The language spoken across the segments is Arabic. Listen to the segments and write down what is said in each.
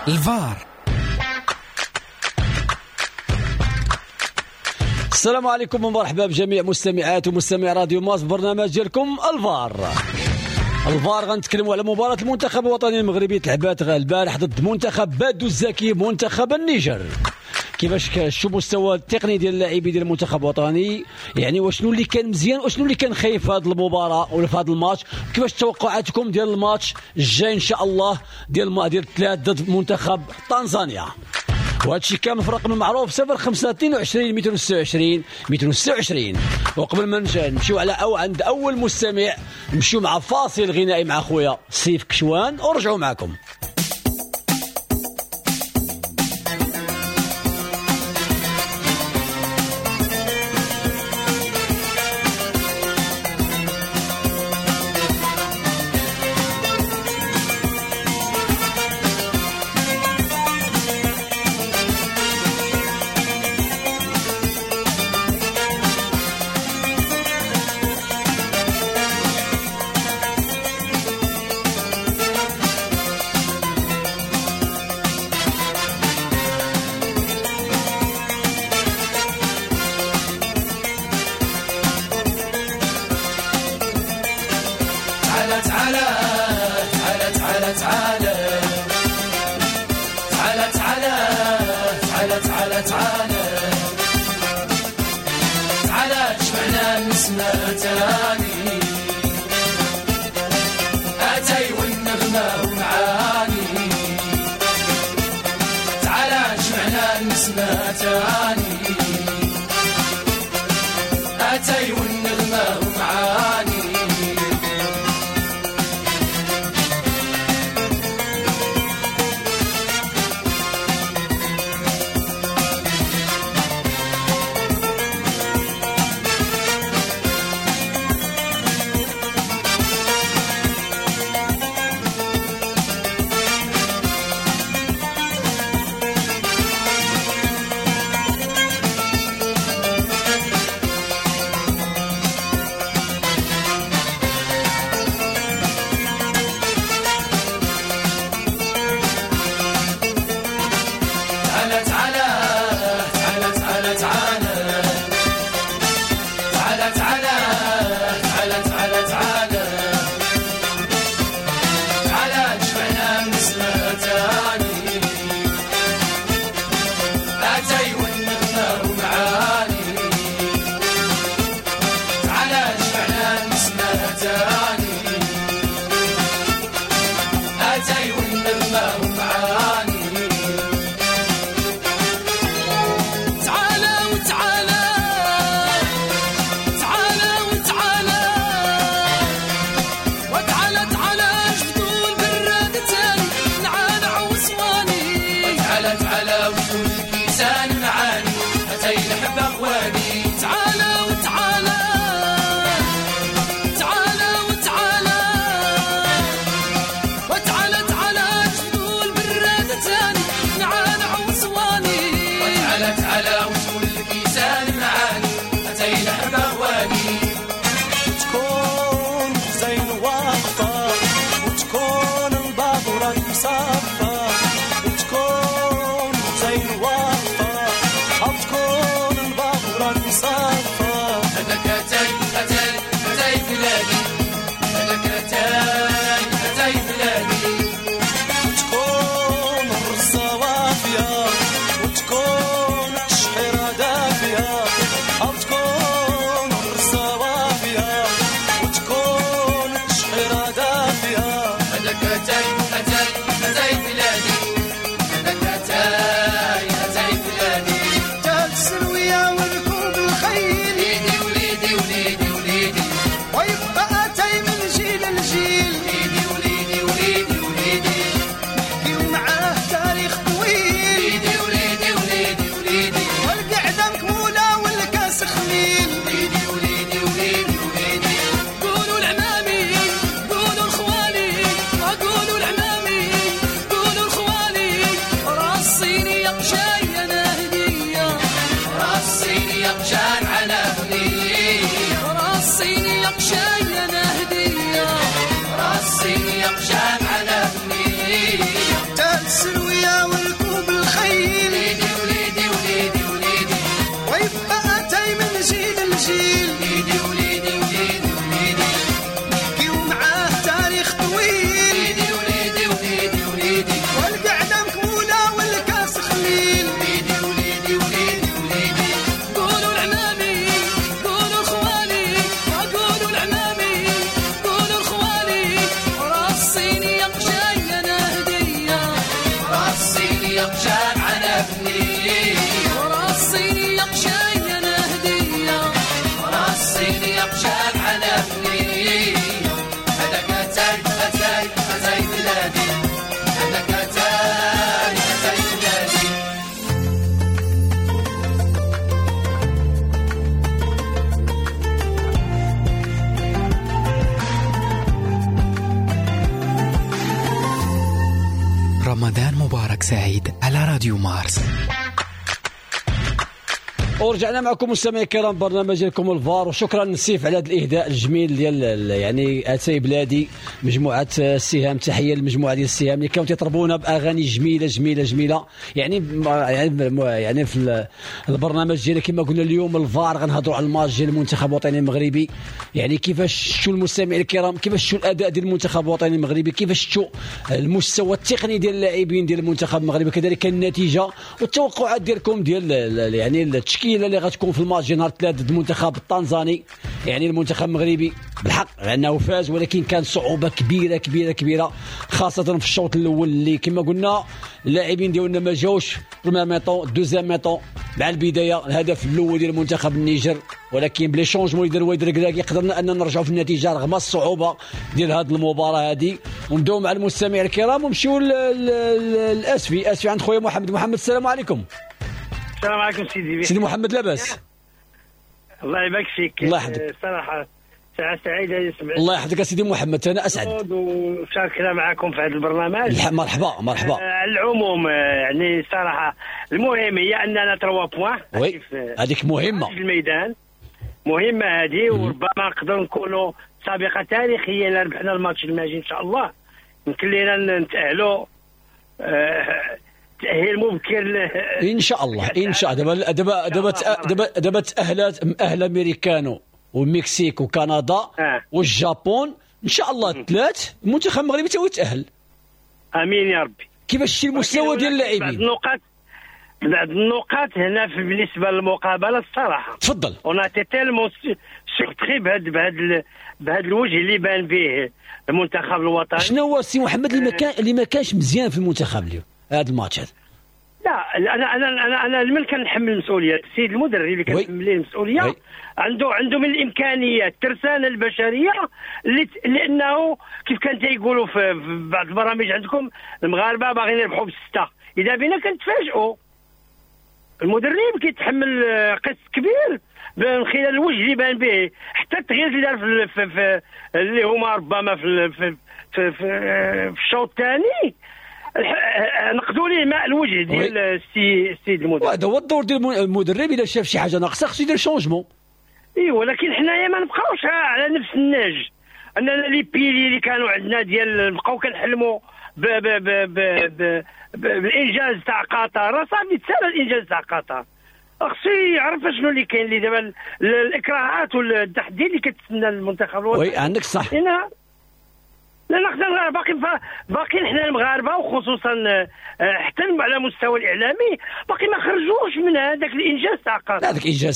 الفار. السلام عليكم ومرحبا بجميع مستمعات ومستمعي راديو ماس برنامج ديالكم الفار. غنتكلموا على مباراة المنتخب الوطني المغربي تلعبات البارح ضد منتخب بادو الزكي منتخب النيجر. كيفاش شو مستوى التقني ديال اللاعبين ديال المنتخب الوطني، يعني وشنو اللي كان مزيان وشنو اللي كان خايف في هذه المباراه ولا في هذا الماتش، كيفاش توقعاتكم ديال الماتش الجاي ان شاء الله ديال الثلاث ضد منتخب تنزانيا. وهذا الشيء كامل في الرقم المعروف 0522 226. وقبل ما نمشيو عند اول مستمع نمشيو مع فاصل غنائي مع خويا سيف كشوان ورجعوا معكم. راسي يقشان عنفني وراسي يقشان انا هديه وراسي يقشان عنفني هذاك اتاي اتاي اتاي بلادي هذاك اتاي اتاي بلادي. رمضان مبارك سعيد على راديو مارس. ورجعنا معكم مستمعي الكرام برنامج لكم الفار، وشكرا نسيف على هذا الاهداء الجميل ديال يعني اتاي بلادي مجموعه السهام. تحيه للمجموعه ديال السهام اللي كانوا تيطربونا باغاني جميله جميله جميله. يعني في البرنامج ديالنا كما قلنا اليوم الفار غنهضروا على الماتش ديال المنتخب الوطني المغربي. يعني كيفاش شفتوا المستمعين الكرام، كيفاش شفتوا الاداء ديال المنتخب الوطني المغربي، كيفاش شفتوا المستوى التقني ديال اللاعبين ديال المنتخب المغربي، كذلك النتيجه والتوقعات ديالكم ديال يعني التشكيل اللي غتكون في الماتش ديال نهار 3 ضد المنتخب التنزاني. يعني المنتخب المغربي بالحق لانه فاز، ولكن كان صعوبه كبيره كبيره كبيره، خاصه في الشوط الاول اللي كما قلنا اللاعبين ديالنا ما جاوش بريمير ميطون دوزيام ميطون مع البدايه. الهدف الاول ديال المنتخب النيجر، ولكن بلي شونجمون اللي دار ويد ركراكي قدرنا ان نرجعوا في النتيجه رغم الصعوبه ديال هذه المباراه هذه. ونبداو مع المستمعين الكرام ونمشيو اسفي عند خويا محمد. السلام عليكم. السلام عليكم سيدي محمد، لاباس؟ الله يبارك فيك. الله يحفظك. صراحه ساعه سعيده يسمع. الله يحفظك سيدي محمد، انا اسعد وشاركنا معكم في هذا البرنامج. مرحبا. على العموم يعني صراحه المهم هي اننا 3 بوان. وي هذيك مهمه في الميدان، مهمه هذه، وربما نقدروا نكونوا سابقه تاريخيه الا ربحنا الماتش الماجي ان شاء الله. يمكن لنا نتاهلوا تأهيل مبكر ان شاء الله. دابا تأهل امريكانو والمكسيك وكندا والجابون ان شاء الله الثلاث. المنتخب المغربي تو يتأهل. امين يا ربي. كيفاش شتي المستوى ديال اللاعبين؟ بعض النقاط هنا بالنسبه للمقابله الصراحه. تفضل. اون تي تيلمون سورتري بهذا الوجه اللي بان به المنتخب الوطني. شنو هو السي محمد اللي ما كانش مزيان في المنتخب اليوم هذا الماتش هذا؟ لا انا من كنحمل المسؤوليه السيد المدرب اللي كنحمل ليه المسؤوليه. عنده من الامكانيات الترسانه البشريه لانه كيف كان تيقولوا في بعض البرامج عندكم المغاربه باغيين يربحوا ب6. اذا بينا كنتفاجئوا. المدرب كيتحمل قسط كبير من خلال الوجه اللي بان به، حتى التغيير اللي دار في اللي هما ربما في الشوط الثاني نقدوا ليه ماء الوجه ديال السيد المدرب. هذا هو الدور ديال المدرب، اذا شاف شي حاجه ناقصه خصو يدير شونجمون. ولكن حنايا ما نبقاوش على نفس النهج. اننا لي بيلي اللي كانوا عندنا ديال نبقاو كنحلموا بالانجاز تاع قطر، صافي تسالى الانجاز تاع قطر. خصو يعرف شنو اللي كاين اللي دابا الاكراهات والتحدي اللي كتسنى المنتخب الوطني. وي عندك صح. لان حنا باقيين حنا المغاربه، وخصوصا حتى على مستوى الاعلامي باقي ما خرجوش من هذاك الانجاز تاع قطر. هذاك انجاز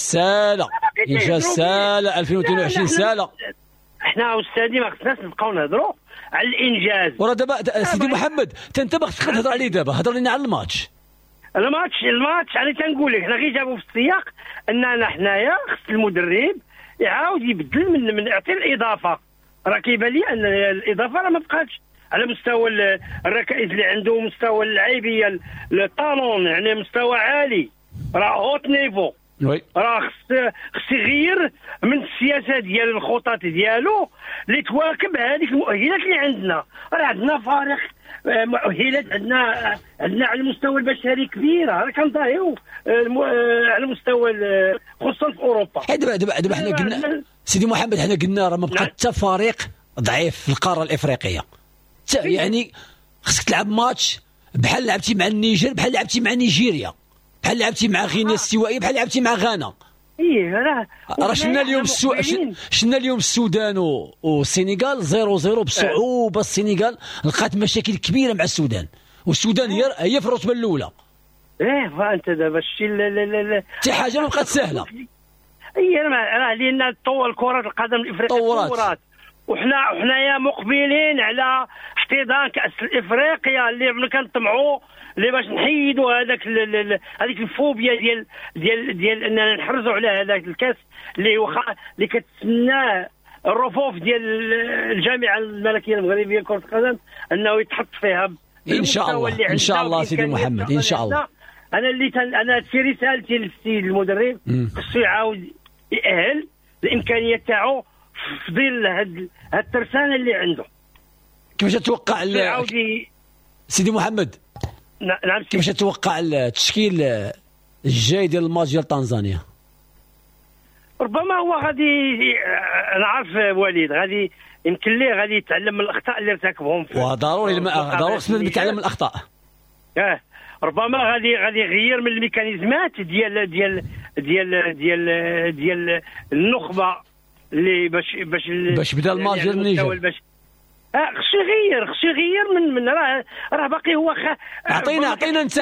ساله 2022 ساله. حنا استاذي ما خصناش نبقاو نهضروا على الانجاز. ورا دابا سيدي محمد انت باغي تهضر عليه دابا، هضر لنا على الماتش يعني تنقول لك حنا غير جابوا في السياق اننا حنايا خص المدرب يعاود يبدل من يعطي الاضافه. راه كيبان لي ان الاضافه راه ما بقاتش على مستوى الركائز اللي عنده، مستوى اللعيبيه الطالون، يعني مستوى عالي، راه هوت نيفو. راه خص يغير من السياسه ديال الخطط ديالو اللي تواكب هذيك المؤهلات اللي عندنا. راه عندنا فارق مؤهلات، عندنا على المستوى البشري كبيره، راه كنظاهروا على المستوى خصوصا في اوروبا. دابا حنا قلنا سيدي محمد، حنا قلنا راه ما بقى حتى فريق ضعيف في القاره الافريقيه. يعني خصك تلعب ماتش بحال لعبتي مع النيجر، بحال لعبتي مع نيجيريا، بحال لعبتي مع غينيا الاستوائيه، بحال لعبتي مع غانا. راه شفنا اليوم السودان والسنغال 0-0 بصعوبه. السنغال لقات مشاكل كبيره مع السودان، والسودان هي في الرتبه الاولى. فانت دابا الشيء لا حتى حاجه ما بقات سهله. راه لان طول كره القدم الافريقيه وحنايا مقبلين على احتضان كاس افريقيا اللي كنطمعوا اللي باش نحيدوا هذيك الفوبيا ديال اننا نحرزوا على هذاك الكاس اللي كتسناه الرفوف ديال الجامعه الملكيه المغربيه لكره القدم انه يتحط فيها ان شاء الله. ان شاء الله سيدي محمد، ان شاء الله. انا في رسالتي للسيد المدرب خصو يعاود يأهل الامكانيات تاعو في ظل هاد الترسانه اللي عنده. كيفاش تتوقع سيدي محمد؟ نعم. كيفاش تتوقع التشكيل الجاي ديال الماتش ديال تنزانيا؟ ربما هو غادي نعرف وليد غادي يمكن ليه غادي يتعلم من الاخطاء اللي ارتكبهم. وضروري ضروري خصنا نتعلم من الاخطاء. ربما غادي يغير من الميكانيزمات ديال النخبه اللي باش بدا الماتش ديال النيجر. خصو يغير من راه باقي هو اعطينا انت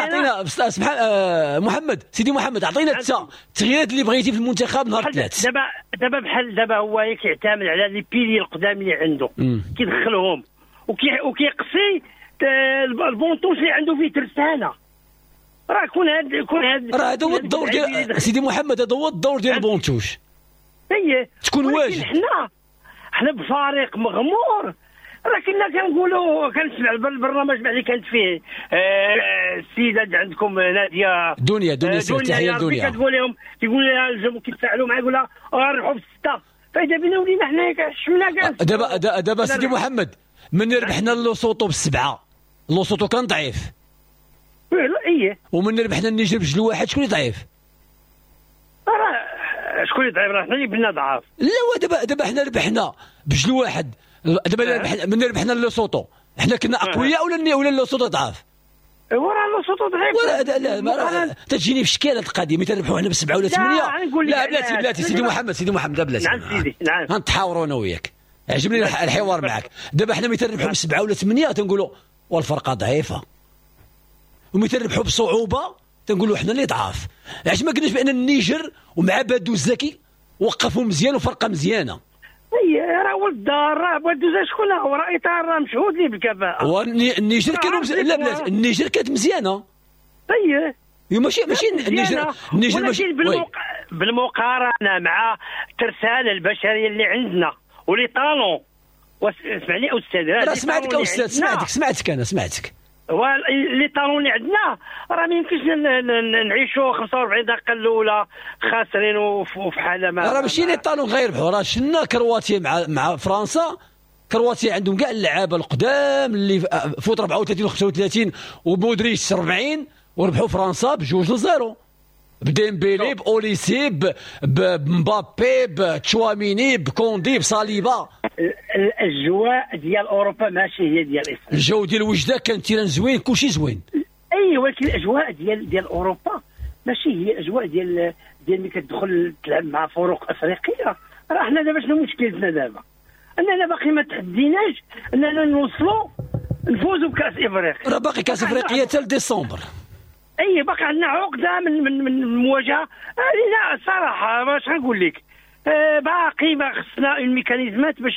محمد سيدي محمد، اعطينا انت التغييرات اللي بغيتي في المنتخب نهار الثلاث. دابا هو كيعتمد على لي بيلي القدام اللي عنده كيدخلهم وكيقصي البونطوش اللي عنده فيه ترسانه. راه كون هاد راه هذا هو الدور ديال سيدي محمد، هذا هو الدور ديال البونطوش. تكون واجد. حنا بفريق مغمور. راه كنا كنقولوا كنسمع البرنامج اللي كانت فيه السيده عندكم ناديه دنيا تحيه دنيا كتقول لها الجمهور كيتفاعلوا معاك ولا نربحوا بالسته. فاذا بينا ولينا حنا شمنا كاع دابا سيدي محمد من ربحنا لوسوطو بالسبعه، لوسوطو كان ضعيف. ومن ربحنا النيجر بجل واحد، شكون اللي ضعيف؟ شكون اللي ضعيف؟ راه حنا اللي بنا ضعاف. لا دابا حنا ربحنا بجل واحد. دابا من ربحنا لوسوطو حنا كنا اقوياء ولا لوسوطو ضعاف؟ وراه لوسوطو ضعيف. لا تجيني في شكل هذه القضيه. مثلا نربحوا حنا ب7 ولا 8. لا بلاتي سيدي محمد لا بلاتي. نعم سيدي نعم. غنتحاوروا انا وياك، عجبني الحوار معك. دابا حنا مثلا نربحوا ب7 ولا 8 تنقولوا والفرقه ضعيفه، ومثلا نربحوا بصعوبه تنقولوا حنا اللي ضعاف. علاش ما قلناش بان النيجر ومع بادو الزكي وقفوا مزيان وفرقه مزيانه؟ راه ولد الدار راه بادو شكون هو؟ راه اطار راه مشهود ليه بالكفاءه. والنيجر كانوا لا بلاتي النيجر كانت مزيانه. ماشي النيجر ماشي بالمقارنه مع الترسانه البشريه اللي عندنا ولي طالون. اسمعني استاذ، راه سمعتك استاذ، سمعتك اللي طالون اللي عندنا راه ما يمكنش نعيشوا 45 دقيقه الاولى خاسرين وفي حاله ما. راه ماشي اللي طالون غير بحال راه شنا كرواتيا مع فرنسا. كرواتيا عندهم كاع اللعابه القدام اللي فوت 34 و 35 ومودريتش 40 وربحوا فرنسا ب2-0 بديمبيلي باوليسي بمبابي بتشواميني بكوندي بصليبا. الاجواء ديال اوروبا ماشي هي ديال اسرائيل. الجو ديال وجده كان تيران زوين، كلشي زوين. ولكن الاجواء ديال اوروبا ماشي هي الاجواء ديال ملي كتدخل تلعب مع فرق افريقيه. راه حنا دابا شنو مشكلتنا دابا؟ اننا باقي ما تحديناش اننا نوصلوا نفوزوا بكاس افريقيا. راه باقي كاس افريقيا حتى لديسمبر. باقي عندنا عقده من المواجهه. لا صراحه باش نقول لك باقي ما خصنا الميكانيزمات باش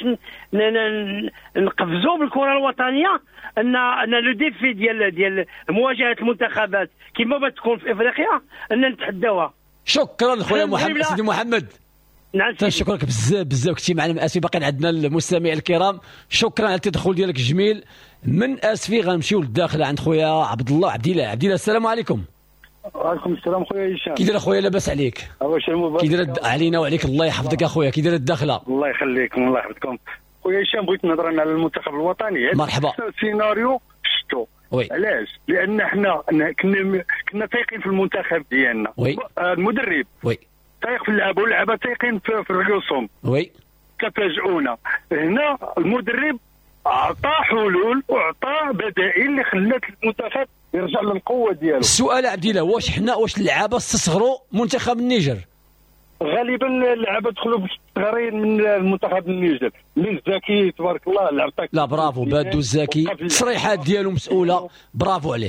نقفزوا بالكره الوطنيه ان لو ديفي ديال مواجهه المنتخبات كما بتكون في افريقيا ان نتحداوها. شكرا خويا محمد سيدي محمد. نعم تنشكرك بزاف كنتي معنا. اسفي باقي عندنا المستمعين الكرام، شكرا على التدخل ديالك الجميل. من اسفي غنمشيو للداخل عند خويا عبد الله. السلام عليكم. وعليكم السلام خويا هشام. كي داير خويا؟ لاباس عليك؟ كي داير علينا وعليك؟ الله يحفظك اخويا. كي داير الداخله؟ الله يخليكم الله يحفظكم خويا هشام. بغيت نهضر على المنتخب الوطني. مرحبا. السيناريو شفتو علاش؟ لان حنا كنا تايقين في المنتخب ديالنا. المدرب تايق في اللعبه واللعبه تايقين في الرسوم. كتفاجئونا هنا. المدرب اعطى حلول واعطى بدائل اللي خلات المنتخب يرجع للقوه ديالو. السؤال عبد الله، واش اللعابه استصغروا منتخب النيجر؟ غالبا اللعابه دخلوا صغيرين من المنتخب النيجر. الزكي تبارك الله لعبتك. لا برافو بادو الزكي، التصريحات ديالو مسؤوله، برافو عليه.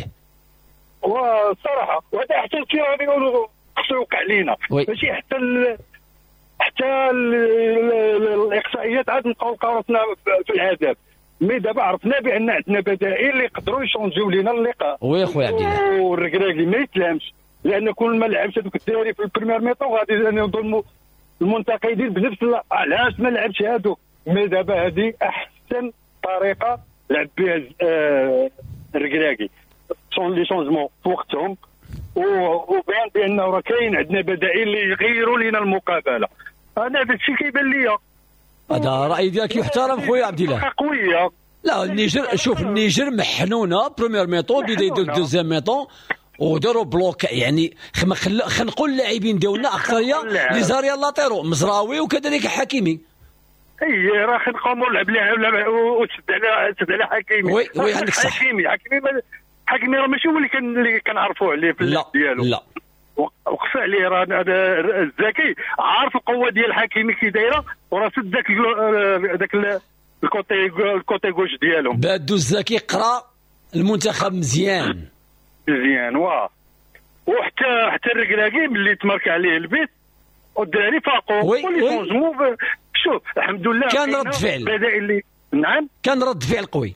وصراحه وهذا حتى كيقولوا خصو يوقع علينا ماشي حتى حتى الاقصائيات عاد نبقاو راسنا في العذاب. مي دابا عرفنا بان عندنا بدائل اللي يقدروا يشونجيو لينا اللقاء. وي خويا عبد الله والركراكي ما يتلامش، لان كل ما لعبش هذوك الدراري في البريمير ميطون غادي نظن المنتقدين بنفس علاش ما لعبش هذوك. مي دابا هذه احسن طريقه لعب بها الركراكي لي شونجمون في وقتهم، وبان بانه راه كاين عندنا بدائل اللي يغيروا لنا المقابله. انا هذا الشيء كيبان ليا. هذا راي ديالك يحترم خويا عبد الله. قويه. لا النيجر، شوف النيجر محنونه بريمير ميطون، بدا يدير دوزيام ميطون وداروا بلوك. يعني خلينا نقول اللاعبين ديالنا اكثريه لي زاريا لاتيرو مزراوي وكذلك حكيمي. اي راه خنقوموا نلعب لها وتسد على حكيمي. وي عندك صح. حكيمي راه ماشي هو اللي كنعرفوا عليه في اللعب ديالو. لا وقف عليه. راه هذا الذكي عارف القوه ديال حكيمي كي دايره، وراه سد ذاك الكوتي غوش ديالهم. بادو الزكي قرا المنتخب مزيان واه. وحتى الركراكي ملي تمارك عليه البيت والدراري فاقوا واللي شونجمو. شوف الحمد لله كان رد فعل بدائل. نعم كان رد فعل قوي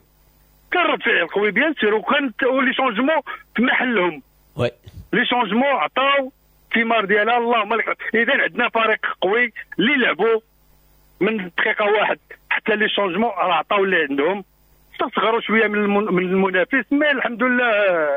بيان سير، وكانت ولي شونجمون في محلهم. وي لي شونجمون عطاو الثمار ديالها. اللهم لك. اذا عندنا فريق قوي اللي لعبوا من دقيقه واحد حتى لي شونجمون راه عطاو اللي عندهم. استصغروا شويه من المنافس، مي الحمد لله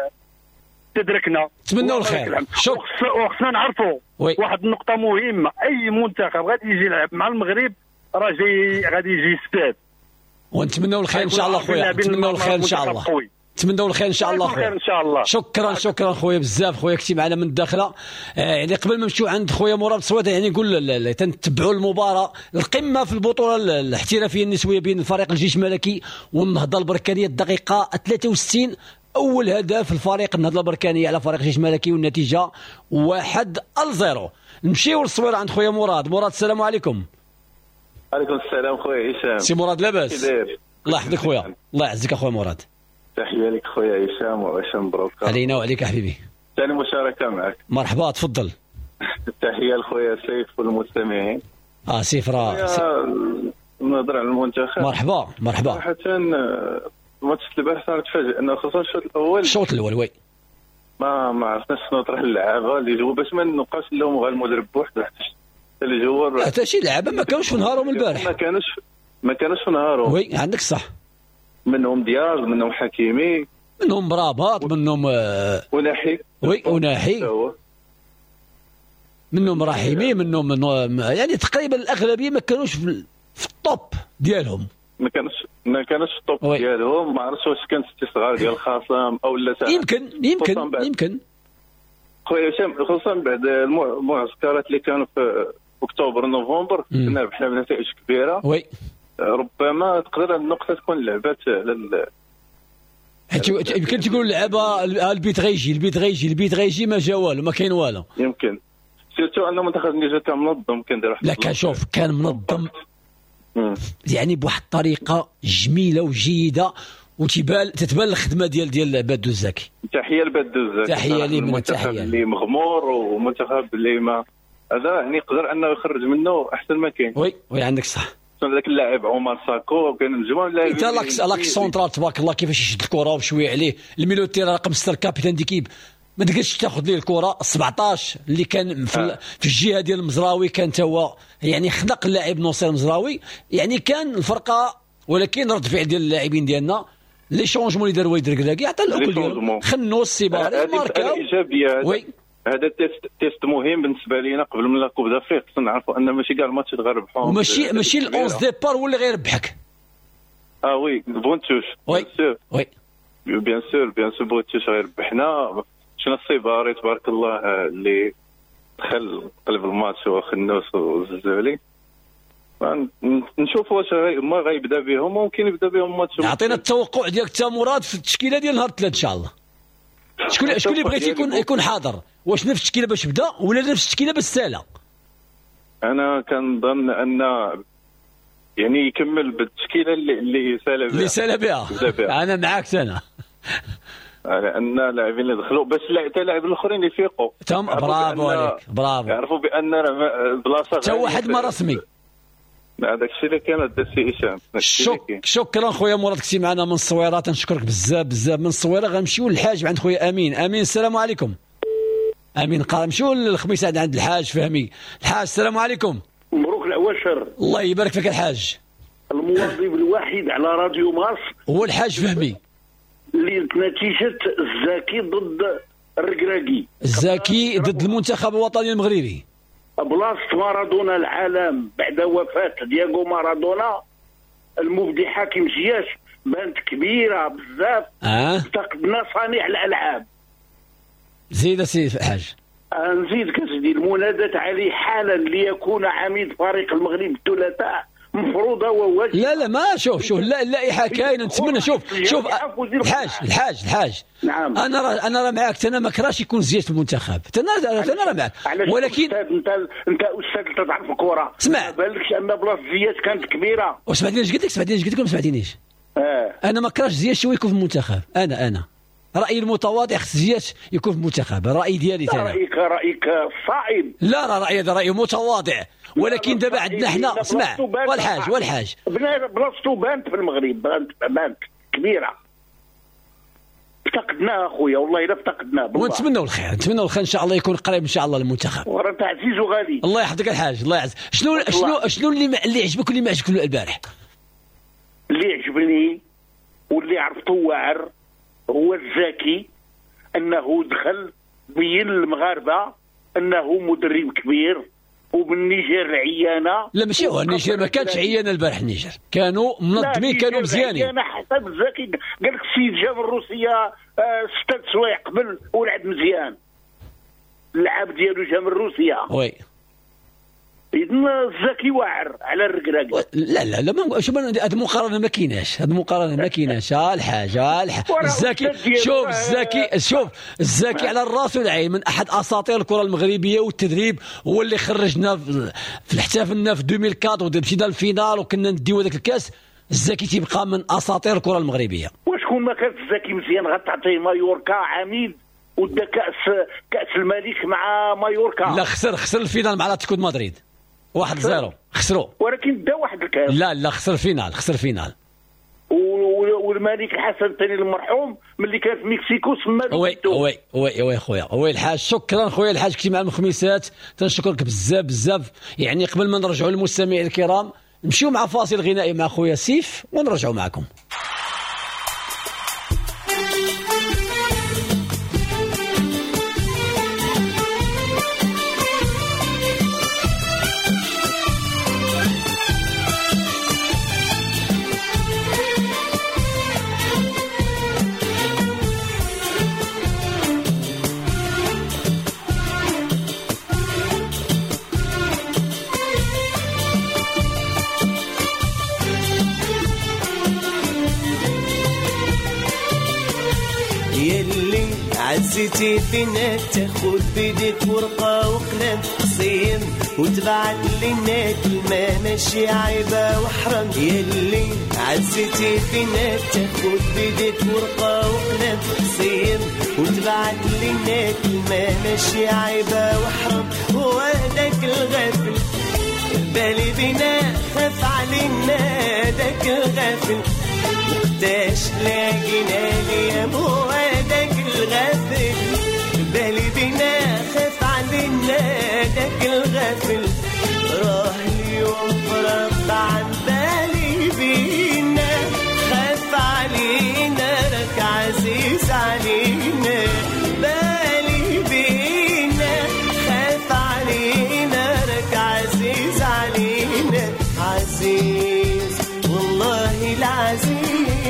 تدركنا. نتمنوا الخير. شوف وخصنا نعرفوا واحد النقطه مهمه. اي منتخب غادي يجي يلعب مع المغرب راه غادي يجي يستفاد، ونتمنوا الخير ان شاء الله خويا. نتمنوا الخير ان شاء الله. نتمنوا الخير ان شاء الله خويا. ان شاء الله. شكرا خويا بزاف. خويا كنتي معنا من الداخله. يعني قبل ما نمشيو عند خويا مراد صويته، يعني نقول تنتبعوا المباراه القمه في البطوله الاحترافيه النسويه بين الفريق الجيش الملكي والنهضه البركانيه. الدقيقه 63 اول هدف الفريق النهضه البركانيه على فريق الجيش الملكي، والنتيجه 1-0. نمشيو للصويره عند خويا مراد. السلام عليكم. عليكم السلام خويا هشام. سي مراد لاباس؟ الله يحفظك خويا. الله يعزك اخويا مراد. تحيه لك خويا هشام وعشان مبروك علينا وعليك يا حبيبي. ثاني مشاركه معك. مرحبا تفضل. تحيه لخويا سيف والمستمعين. سيف راه نهضر على المنتخب. مرحبا صراحه ماتش البارح تفاجئنا، خصوصا الشوط الاول. وي ما عرفناش شنو طرح اللعابه اللي جاوا باش ما نبقاش لهم غير المدرب بوحده، اللي جوا حتى شي لعابه ما كانوش في نهارهم البارح. ما كانوش في نهارهم. وي عندك صح. منهم دياز، منهم حكيمي، منهم براباط، منهم وناحي. وناحي منهم رحيمي، منهم يعني تقريبا الاغلبيه ما كانوش في الطوب ديالهم. ما كانوش في الطوب ديالهم. ما عرفتش واش كان استصغار ديال الخصم او لا. يمكن خويا هشام، خصوصا بعد المعسكرات اللي كانوا في اكتوبر نوفمبر كنا ربحنا بنتائج كبيره. وي ربما تقدر النقطه تكون لعبات يمكن تقول لعبه البيت غيجي ما جا والو، ما كاين والو. يمكن سيرتو ان المنتخب النيجر كان منظم، كان داير واحد. لا كنشوف كان منظم يعني بواحد الطريقه جميله وجيده، تتبان الخدمه ديال بادو الزكي. تحيه لبادو الزكي. تحيه لي من تحيه اللي مغمور، ومنتخب اللي ما هذا يعني يقدر انه يخرج منه احسن ما كاين. وي عندك صح. ذاك اللاعب عمر ساكو وكان مجموعه اللاعبين. انت لاكس سونترال تبارك الله كيفاش يشد الكره وبشويه عليه. الميلوتير رقم 6 الكابيتان ديكيب ما تقدرش تاخذ ليه الكره. 17 اللي كان في الجهه ديال المزراوي كان تا هو يعني خنق اللاعب ناصر المزراوي. يعني كان الفرقه، ولكن رد فعل ديال اللاعبين ديالنا لي شونجمون اللي داروا وليد الركراكي عطى الاكل ديالهم. خنوس سيباري ماركاو. وي هذا تيست مهم بالنسبه لينا قبل من لا كوب دافريك. خصنا نعرفوا ان ماشي كاع الماتش غنربحوهم، ماشي ال11 ديبار هو اللي غيربحك. وي بونتوش. وي بيان سور بونتوش غيربحنا. شنو السيباري تبارك الله اللي دخل قلب الماتش وخنوس وزلزولي. نشوف واش ما غيبدا بهم، ممكن يبدا بهم ماتش. عطينا التوقع ديالك تا مراد في التشكيله ديال نهار الثلاث ان شاء الله. شكون اللي بغيتي يكون حاضر؟ واش نفس التشكيله باش بدا ولا نفس التشكيله باش سالا؟ انا كنظن ان يعني يكمل بالتشكيله اللي سالا بها. انا معاك انا. على ان اللاعبين اللي دخلوا باش اللاعبين الاخرين يفيقوا. تم برافو عليك، برافو. يعرفوا بان البلاصه حتى واحد ما رسمي. هذاك الشيء اللي كان هذا السي هشام. شكرا خويا مراد، كنتي معنا من الصويره، تنشكرك بزاف بزاف من الصويره. غنمشيو للحاج عند خويا امين. امين السلام عليكم. امين قال نمشيو للخميس عند الحاج فهمي. الحاج السلام عليكم. مبروك العواشر. الله يبارك فيك الحاج. الموظف الوحيد على راديو مصر هو الحاج فهمي اللي نتيجه الزاكي ضد الركراكي. الزاكي ضد المنتخب الوطني المغربي. بلاصه مارادونا العالم بعد وفاه دياغو مارادونا، المبدع حكيم زياش بانت كبيره بزاف. افتقدنا صانع الالعاب. زيد سيدي الحاج. نزيد كسدي المنادات عليه حالا ليكون عميد فريق المغرب الثلاثاء مفروضه وواجبه. لا ما شوف لا اللائحه كاينه. نتمنى شوف الحاج نعم. انا راه معاك. انا ما كراش يكون زياد في المنتخب. انا راه معاك، ولكن انت استاذ تعرف الكره. اسمع، بالكش ان بلاصه زياد كانت كبيره. وسمعتنيش قلت لك ولا ما سمعتنيش؟ انا ما كراش زياد شويه يكون في المنتخب. انا رأيي المتواضع خص زياد يكون في المنتخب. الرأي ديالي ثاني. رأيك صائب. لا رأيي هذا رأي متواضع، ولكن دابا عندنا حنا. اسمع والحاج بلاصتو بانت في المغرب، بانت كبيره. افتقدناه اخويا، والله الا افتقدناه. ونتمنوا الخير ان شاء الله يكون قريب ان شاء الله للمنتخب. وراه انت عزيز وغالي. الله يحفظك الحاج، الله يعز. شنو اللي عجبك واللي ما عجبك البارح؟ اللي عجبني واللي عرفته واعر هو الزاكي، انه دخل بين المغاربه انه مدرب كبير، وبالنيجر عيانه. لا ماشي هو النيجر، ما كانتش عيانه البارح. النيجر كانوا منظمين، كانوا مزيانين. عيانه حسب الزاكي. قال لك السيد جا من روسيا 6 سوايع قبل ولعب مزيان. اللعب ديالو جا من روسيا. وي إذن الزاكي واعر على الركراكي. لا شوف هذه المقارنه ما كايناش. الحاج الزاكي. شوف الزاكي على الراس والعين، من احد اساطير الكره المغربيه والتدريب. هو اللي خرجنا في احتفلنا في 2004 ومشينا للفينال وكنا نديو هذاك الكاس. الزاكي تيبقى من اساطير الكره المغربيه. وشكون ما كان الزاكي مزيان غتعطيه مايوركا عميد ودا كاس الملك مع مايوركا. لا خسر الفينال مع اتلتيكو مدريد 1-0 خسروا، ولكن دا واحد الكاس. لا خسر فينال. والملك الحسن الثاني المرحوم ملي كان في مكسيكو سمى. وي خويا الحاج. شكرا خويا الحاج، كنتي معنا من الخميسات. تنشكرك بزاف. يعني قبل ما نرجعوا للمستمعين الكرام نمشيو مع فاصل غنائي مع خويا سيف ونرجعوا معكم. عزتي فينا تاخد بيدك ورقة وقلم قصيم وتبعت لنا كلمة ماشي عيبة وحرام. يلي عزتي فينا تاخد بيدك ورقة وقلم قصيم وتبعت لنا كلمة ماشي عيبة وحرام. هو داك الغافل بالي بينا خاف علينا داك الغافل وقتاش لاقينا اليوم. هو داك الغافل بالي بينا خاف علينا داك الغافل راه اليوم فرض عن بالي بينا خاف علينا راك عزيز علينا. بالي بينا خاف علينا راك عزيز علينا. عزيز والله العزيز.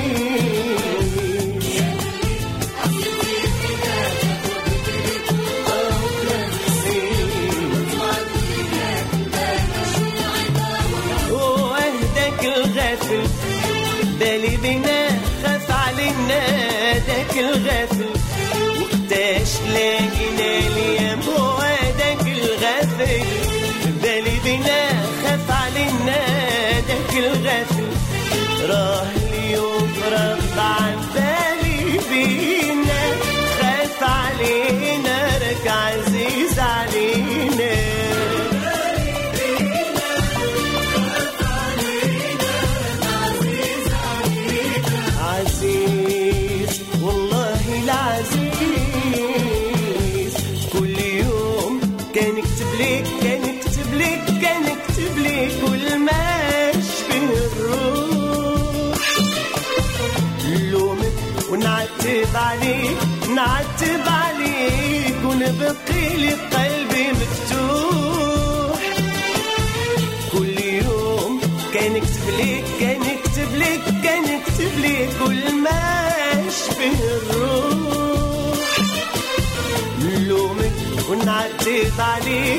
بالي بينا خاف علينا داك الغافل وقتاش لاقينا اليوم. هو داك الغافل بالي بينا خاف علينا داك الغافل راه اليوم رد عن بالي بينا ونبقي لي قلبي مفتوح. كل يوم كان يكتب لك كل ما يشبه الروح. نلومك ونعتب عليك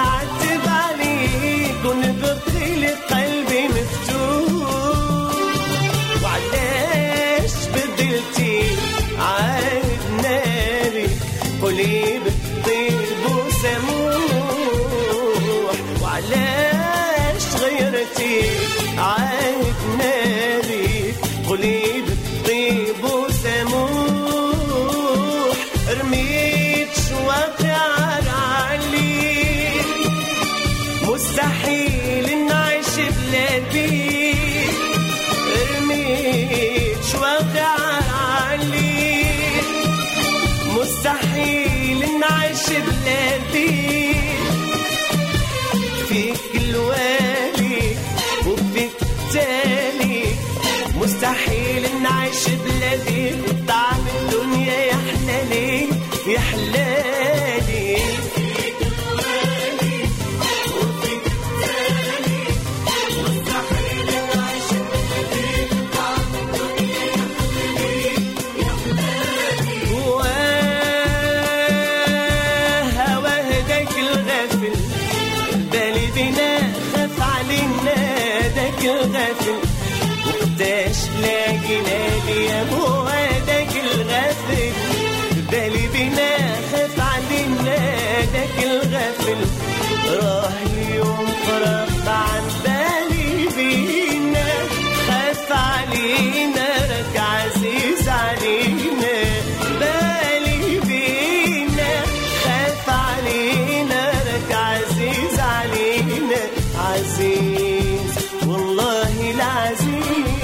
ونبقي لي قلبي مفتوح. وعلاش بدلتي عاد ناري قولي بالطيب وسموح. وعلاش غيرتي عاد ناري قولي بالطيب وسموح. رميت شواقع عليك مستحيل نعيش بلا بيك. رميت شواقع عليك مستحيل نعيش بلا بيك. فيك الوالي وفيك التالي مستحيل نعيش بلا بيك. طعم الدنيا يا حلالي يا حلالي. فيك الوالي وفيك التالي مستحيل نعيش بلا بيك. طعم الدنيا يا حلالي يا حلالي. هواه داك الغافل بالي بينا خاف علينا داك الغافل. وقتاش لاقينا لي يا بو هداك الغافل بالي بينا خاف علينا داك الغافل. راه اليوم فرق عن بالي بينا خاف علينا راك عزيز علينا. بالي بينا خاف علينا راك عزيز علينا. عزيز والله العزيز.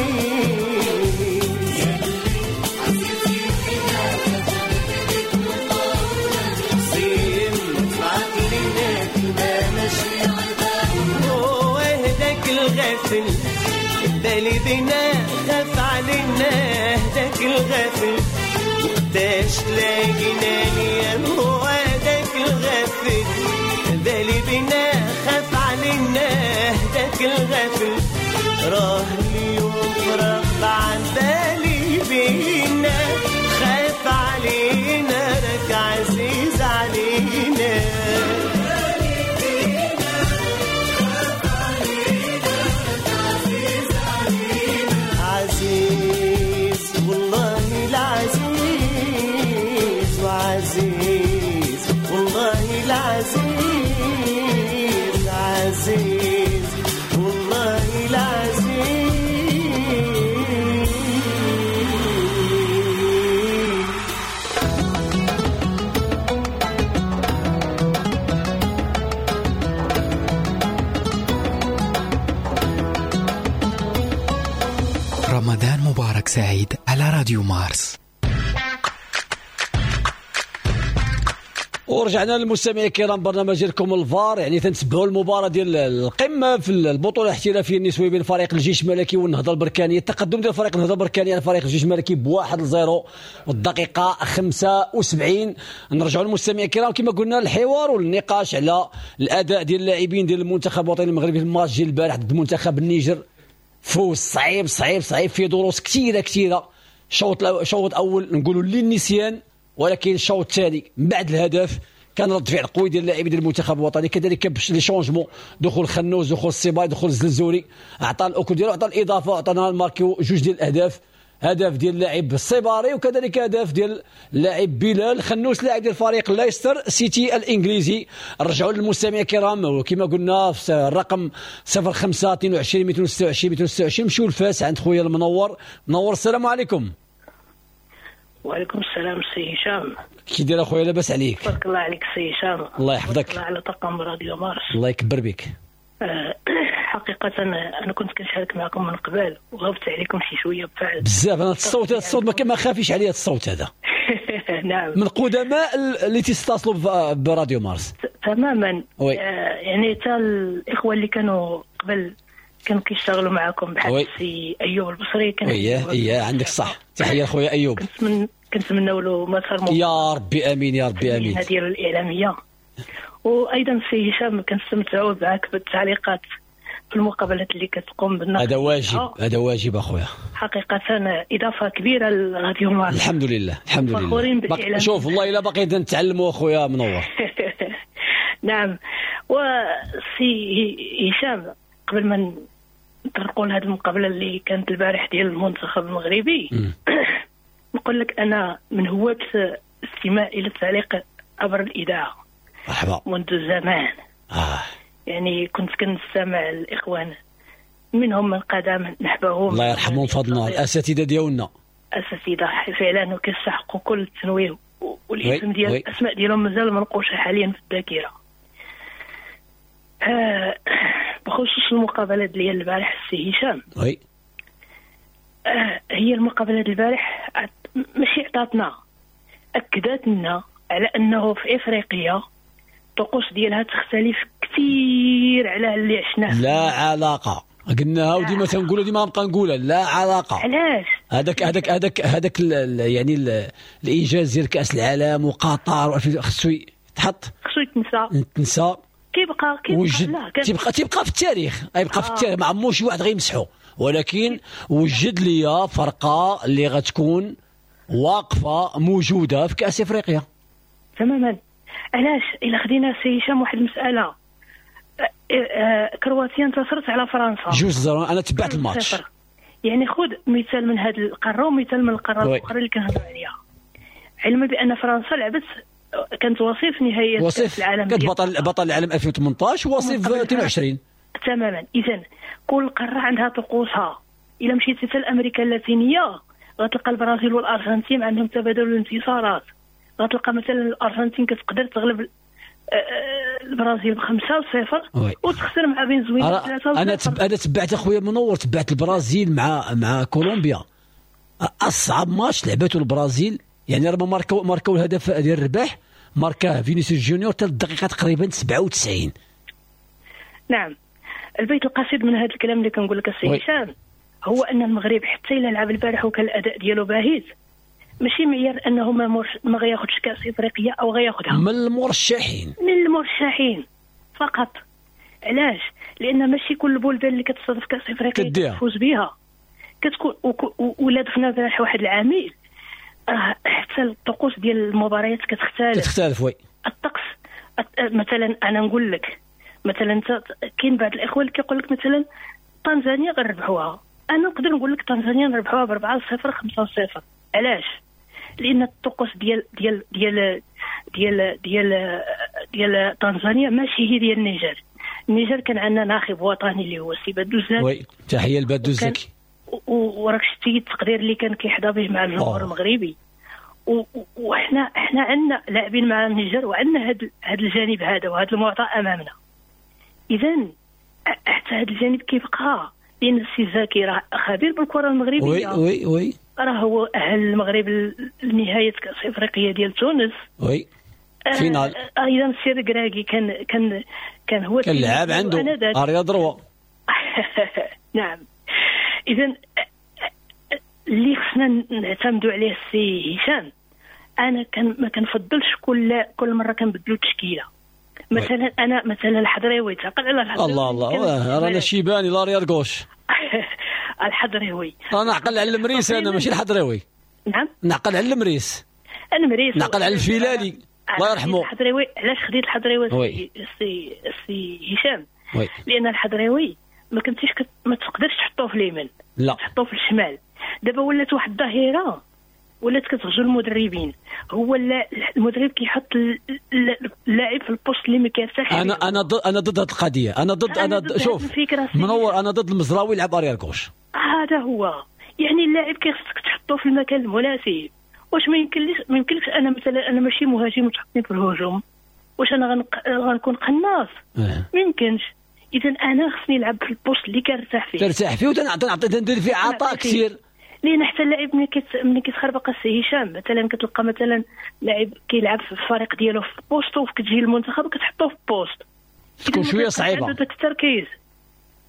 بالي بينا خاف علينا هداك الغافل. وقتاش لاقينا لي هو هداك الغافل. بالي بينا خاف علينا هداك الغافل. راه اليوم فرق عن بالي بينا خاف علينا راك عزيز علينا. عزيز والله العزيز. وعزيز والله العزيز. عزيز والله العزيز. رمضان مبارك سعيد على راديو مارس. ورجعنا للمستمعين الكرام برنامج لكم الفار. يعني تنتبعوا المباراه ديال القمه في البطوله الاحترافيه النسويه بين فريق الجيش الملكي والنهضه البركانيه. التقدم ديال فريق النهضه البركانيه على فريق الجيش الملكي ب1-0 والدقيقه 75. نرجعوا للمستمعين الكرام كما قلنا الحوار والنقاش على الاداء ديال اللاعبين ديال المنتخب الوطني المغربي في الماتش ديال البارح ضد منتخب النيجر. فوز صعيب فيه دروس كثيره. شوط اول نقولوا للنسيان، ولكن الشوط الثاني من بعد الهدف كان رد فعل قوي ديال اللاعبين ديال المنتخب الوطني. كذلك لي شونجمون دخول خنوس دخول الصباي دخول الزلزوري عطى الاكل ديالو عطى الاضافه عطانا الماركيو جوج ديال الاهداف. هدف ديال اللاعب الصباري وكذلك هدف ديال اللاعب بلال خنوس لاعب ديال فريق لايستر سيتي الانجليزي. رجعوا للمستمعين الكرام وكما قلنا في الرقم 05 22 226 226. نمشيو لفاس عند خويا المنور. منور السلام عليكم. وعليكم السلام سي هشام. كي داير اخويا؟ لاباس عليك؟ بارك الله عليك سي هشام. الله يحفظك. الله على طاقم راديو مارس. الله يكبر بك. حقيقة أنا كنت كنشارك معكم من قبل وغبت عليكم شي شوية بفعل بزاف. أنا الصوت ما خافيش عليه الصوت هذا. نعم. من قدماء اللي تتصلوا براديو مارس. تماما. يعني حتى الإخوة اللي كانوا قبل كانوا كيشتغلوا معكم بحال السي أيوب البصري. كان عندك صح. تحية خويا أيوب. كنتمنوا له مسار موفق. يا ربي امين يا ربي امين. هذه الاعلاميه. وايضا سي هشام كنستمتعوا معك بالتعليقات في المقابلات اللي كتقوم بالنقد. هذا واجب، هذا واجب اخويا حقيقه، اضافه كبيره للراديو مارك. الحمد لله الحمد لله. فخورين بالاعلام. شوف والله الا باقي نتعلموا اخويا منور. نعم. وسي هشام قبل ما نطرقوا لهذه المقابله اللي كانت البارح ديال المنتخب المغربي نقول لك انا من هواة الاستماع الى التعليق عبر الاذاعه مرحبا منذ زمان. يعني كنت كنستمع الاخوان منهم من قدم نحبهم الله يرحمهم فضلنا الاساتذه ديالنا اساتذه فعلا وكيستحقوا كل التنويه والاسم ديال الاسماء ديالهم مازال منقوشه حاليا في الذاكره. بخصوص المقابله ديال البارح السي هشام وي هي المقابله البارح ماشي عطاتنا اكدت لنا على انه في افريقيا الطقوس ديالها تختلف كثير على اللي عشناه. لا علاقه، قلناها وديما تنقولها ديما نبقى نقولها، لا علاقه. علاش؟ هذاك يعني الانجاز ديال كاس العالم وقطر خصو يتحط، خصو يتنسى كيبقى تيبقى في التاريخ، يبقى في التاريخ، ما عمو شي واحد غيمسحو، ولكن وجد ليا فرقه اللي غتكون واقفه موجوده في كاس افريقيا تماما. علاش الا خدينا سي هشام واحد المساله، كرواتيا انتصرت على فرنسا 2-0. انا تبعت الماتش. يعني خذ مثال من هذه القاره ومثال من القاره الاخرى اللي كنهضروا عليها، علما بان فرنسا لعبت كانت وصيف نهائي كاس العالم، كانت بطل العالم 2018 ووصيف 22. تماما. اذا كل قاره عندها طقوسها. الا مشيتي حتى لامريكا اللاتينيه غتلقى البرازيل والارجنتين عندهم تبادل الانتصارات. غتلقى مثلا الارجنتين كتقدر تغلب البرازيل ب5-0 وتخسر مع فنزويلا 3-0. انا تبعت اخويا منور، تبعت البرازيل مع كولومبيا. اصعب ماتش لعبته البرازيل، يعني راه ماركاو الهدف ديال الرباح، ماركاه فينيسيوس جونيور حتى الدقيقه تقريبا 97. نعم. البيت القصيد من هذا الكلام اللي كنقول لك السي هشام هو ان المغرب حتى الى لعب البارح وكان الاداء ديالو باهت، ماشي معيار انه ما غياخذش كاس افريقيا او غياخذها. من المرشحين فقط. علاش؟ لان ماشي كل البلدان اللي كتصادف كاس افريقيا تفوز بها. كتكون ولا ضفنا بها واحد العامل، حتى الطقوس ديال المباريات كتختلف. وي الطقس مثلا انا نقول لك مثلا كاين بعض الاخوان اللي كيقول لك مثلا طنزانيا غنربحوها، انا نقدر نقول لك طنزانيا نربحوها ب4-0 5-0. علاش؟ لان الطقوس ديال طنزانيا ماشي هي ديال النيجر كان عندنا ناخب وطني اللي هو سي بدو الزكي. وي تحيه لبدو الزكي. وراك شتي التقدير اللي كان كيحظى به مع الجمهور المغربي. وحنا عندنا لاعبين مع النيجر وعندنا هذا الجانب هذا وهذا المعطى امامنا. اذا حتى هذا الجانب كيبقى، لان السي زكي راه خبير بالكره المغربيه. وي راه هو اهل المغرب لنهايه كاس افريقيا ديال تونس. وي فينال. ايضا السير كراكي كان هو كان لاعب عنده رياض روا. نعم. اذا اللي خصنا نعتمدوا عليه السي هشام، انا ما كنفضلش كل مره كنبدلوا التشكيله. مثلا الحضريوي تعقل على الحضريوي. الله رانا شيباني لا ريال غوش. الحضريوي انا نعقل على المريس، انا ماشي الحضريوي. نعم نعقل على المريس نعقل على الفيلالي الله يرحمه. الحضريوي علاش خديت الحضريوي السي هشام؟ لان الحضريوي ما كنتيش ما تقدرش تحطوه في اليمين، لا تحطوه في الشمال. دابا ولات واحد الظاهره ولات كتغزو المدربين، هو المدرب كيحط اللاعب في البوست اللي ما كيرتاحش. انا ضد هذه القضيه. انا شوف منور، انا ضد المزراوي يلعب اريال كوش. هذا هو، يعني اللاعب كيخصك تحطوه في المكان المناسب. واش ما يمكنلكش انا مثلا انا ماشي مهاجم وتحطني في الهجوم، واش انا غنكون قناص؟ ما يمكنش. اذا انا خصني نلعب في البوست اللي كنرتاح فيه وندير فيه عطاء كثير. لان حتى اللاعب ملي كيتخربق السي هشام مثلا كتلقى مثلا لاعب كيلعب في الفريق ديالو في بوست وكتجي المنتخب كتحطوه في بوست، تكون شويه صعيبه داك التركيز.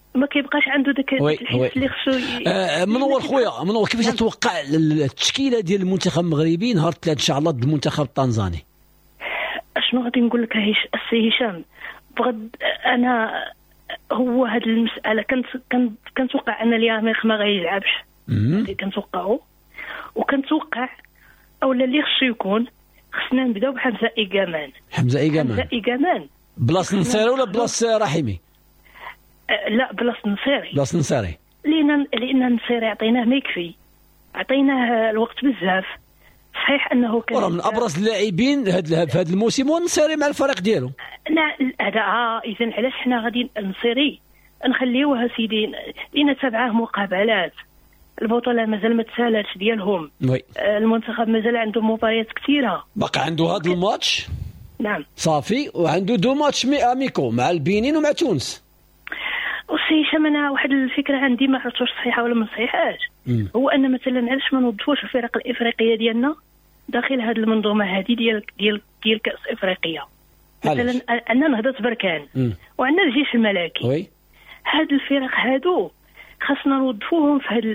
ما كيبقاش عنده داك الحس اللي خصو. منور خويا منور، كيفاش تتوقع التشكيله ديال المنتخب المغربي نهار 3 ان شاء الله ضد المنتخب التنزاني؟ اشنو غادي نقول لك السي هشام؟ بغد انا هو هاد المساله كنتوقع ان الياميق ما غيلعبش، كنتوقعوا وكنتوقع اولا اللي خصو يكون خصنا نبداو بحمزه إيقامان. حمزه إيقامان بلاص نصيري ولا بلاص رحيمي؟ لا بلاص نصيري. لان نصيري عطيناه ما يكفي، عطيناه الوقت بزاف. صحيح انه كان من ابرز اللاعبين في هذا الموسم والنصيري مع الفريق ديالو. هذا اذا علاش حنا غادي نصيري نخليوها سيدي؟ لان تابعاه مقابلات، البطوله مازال ما تسالاتش ديالهم. المنتخب مازال عنده مباريات كثيره، باقي عنده هذا الماتش. نعم صافي، وعنده 2 ماتش اميكو مع البنين ومع تونس. وسي هشام انا واحد الفكره عندي ما عرفتش صحيحه ولا ما صحيحاش، هو ان مثلا علاش ما نوظفوش الفرق الافريقيه ديالنا داخل هذه المنظومه هذه ديال كاس افريقيا؟ مثلا عندنا نهضه بركان وعندنا الجيش الملكي. هاد الفرق هادو خاصنا نوظفوهم في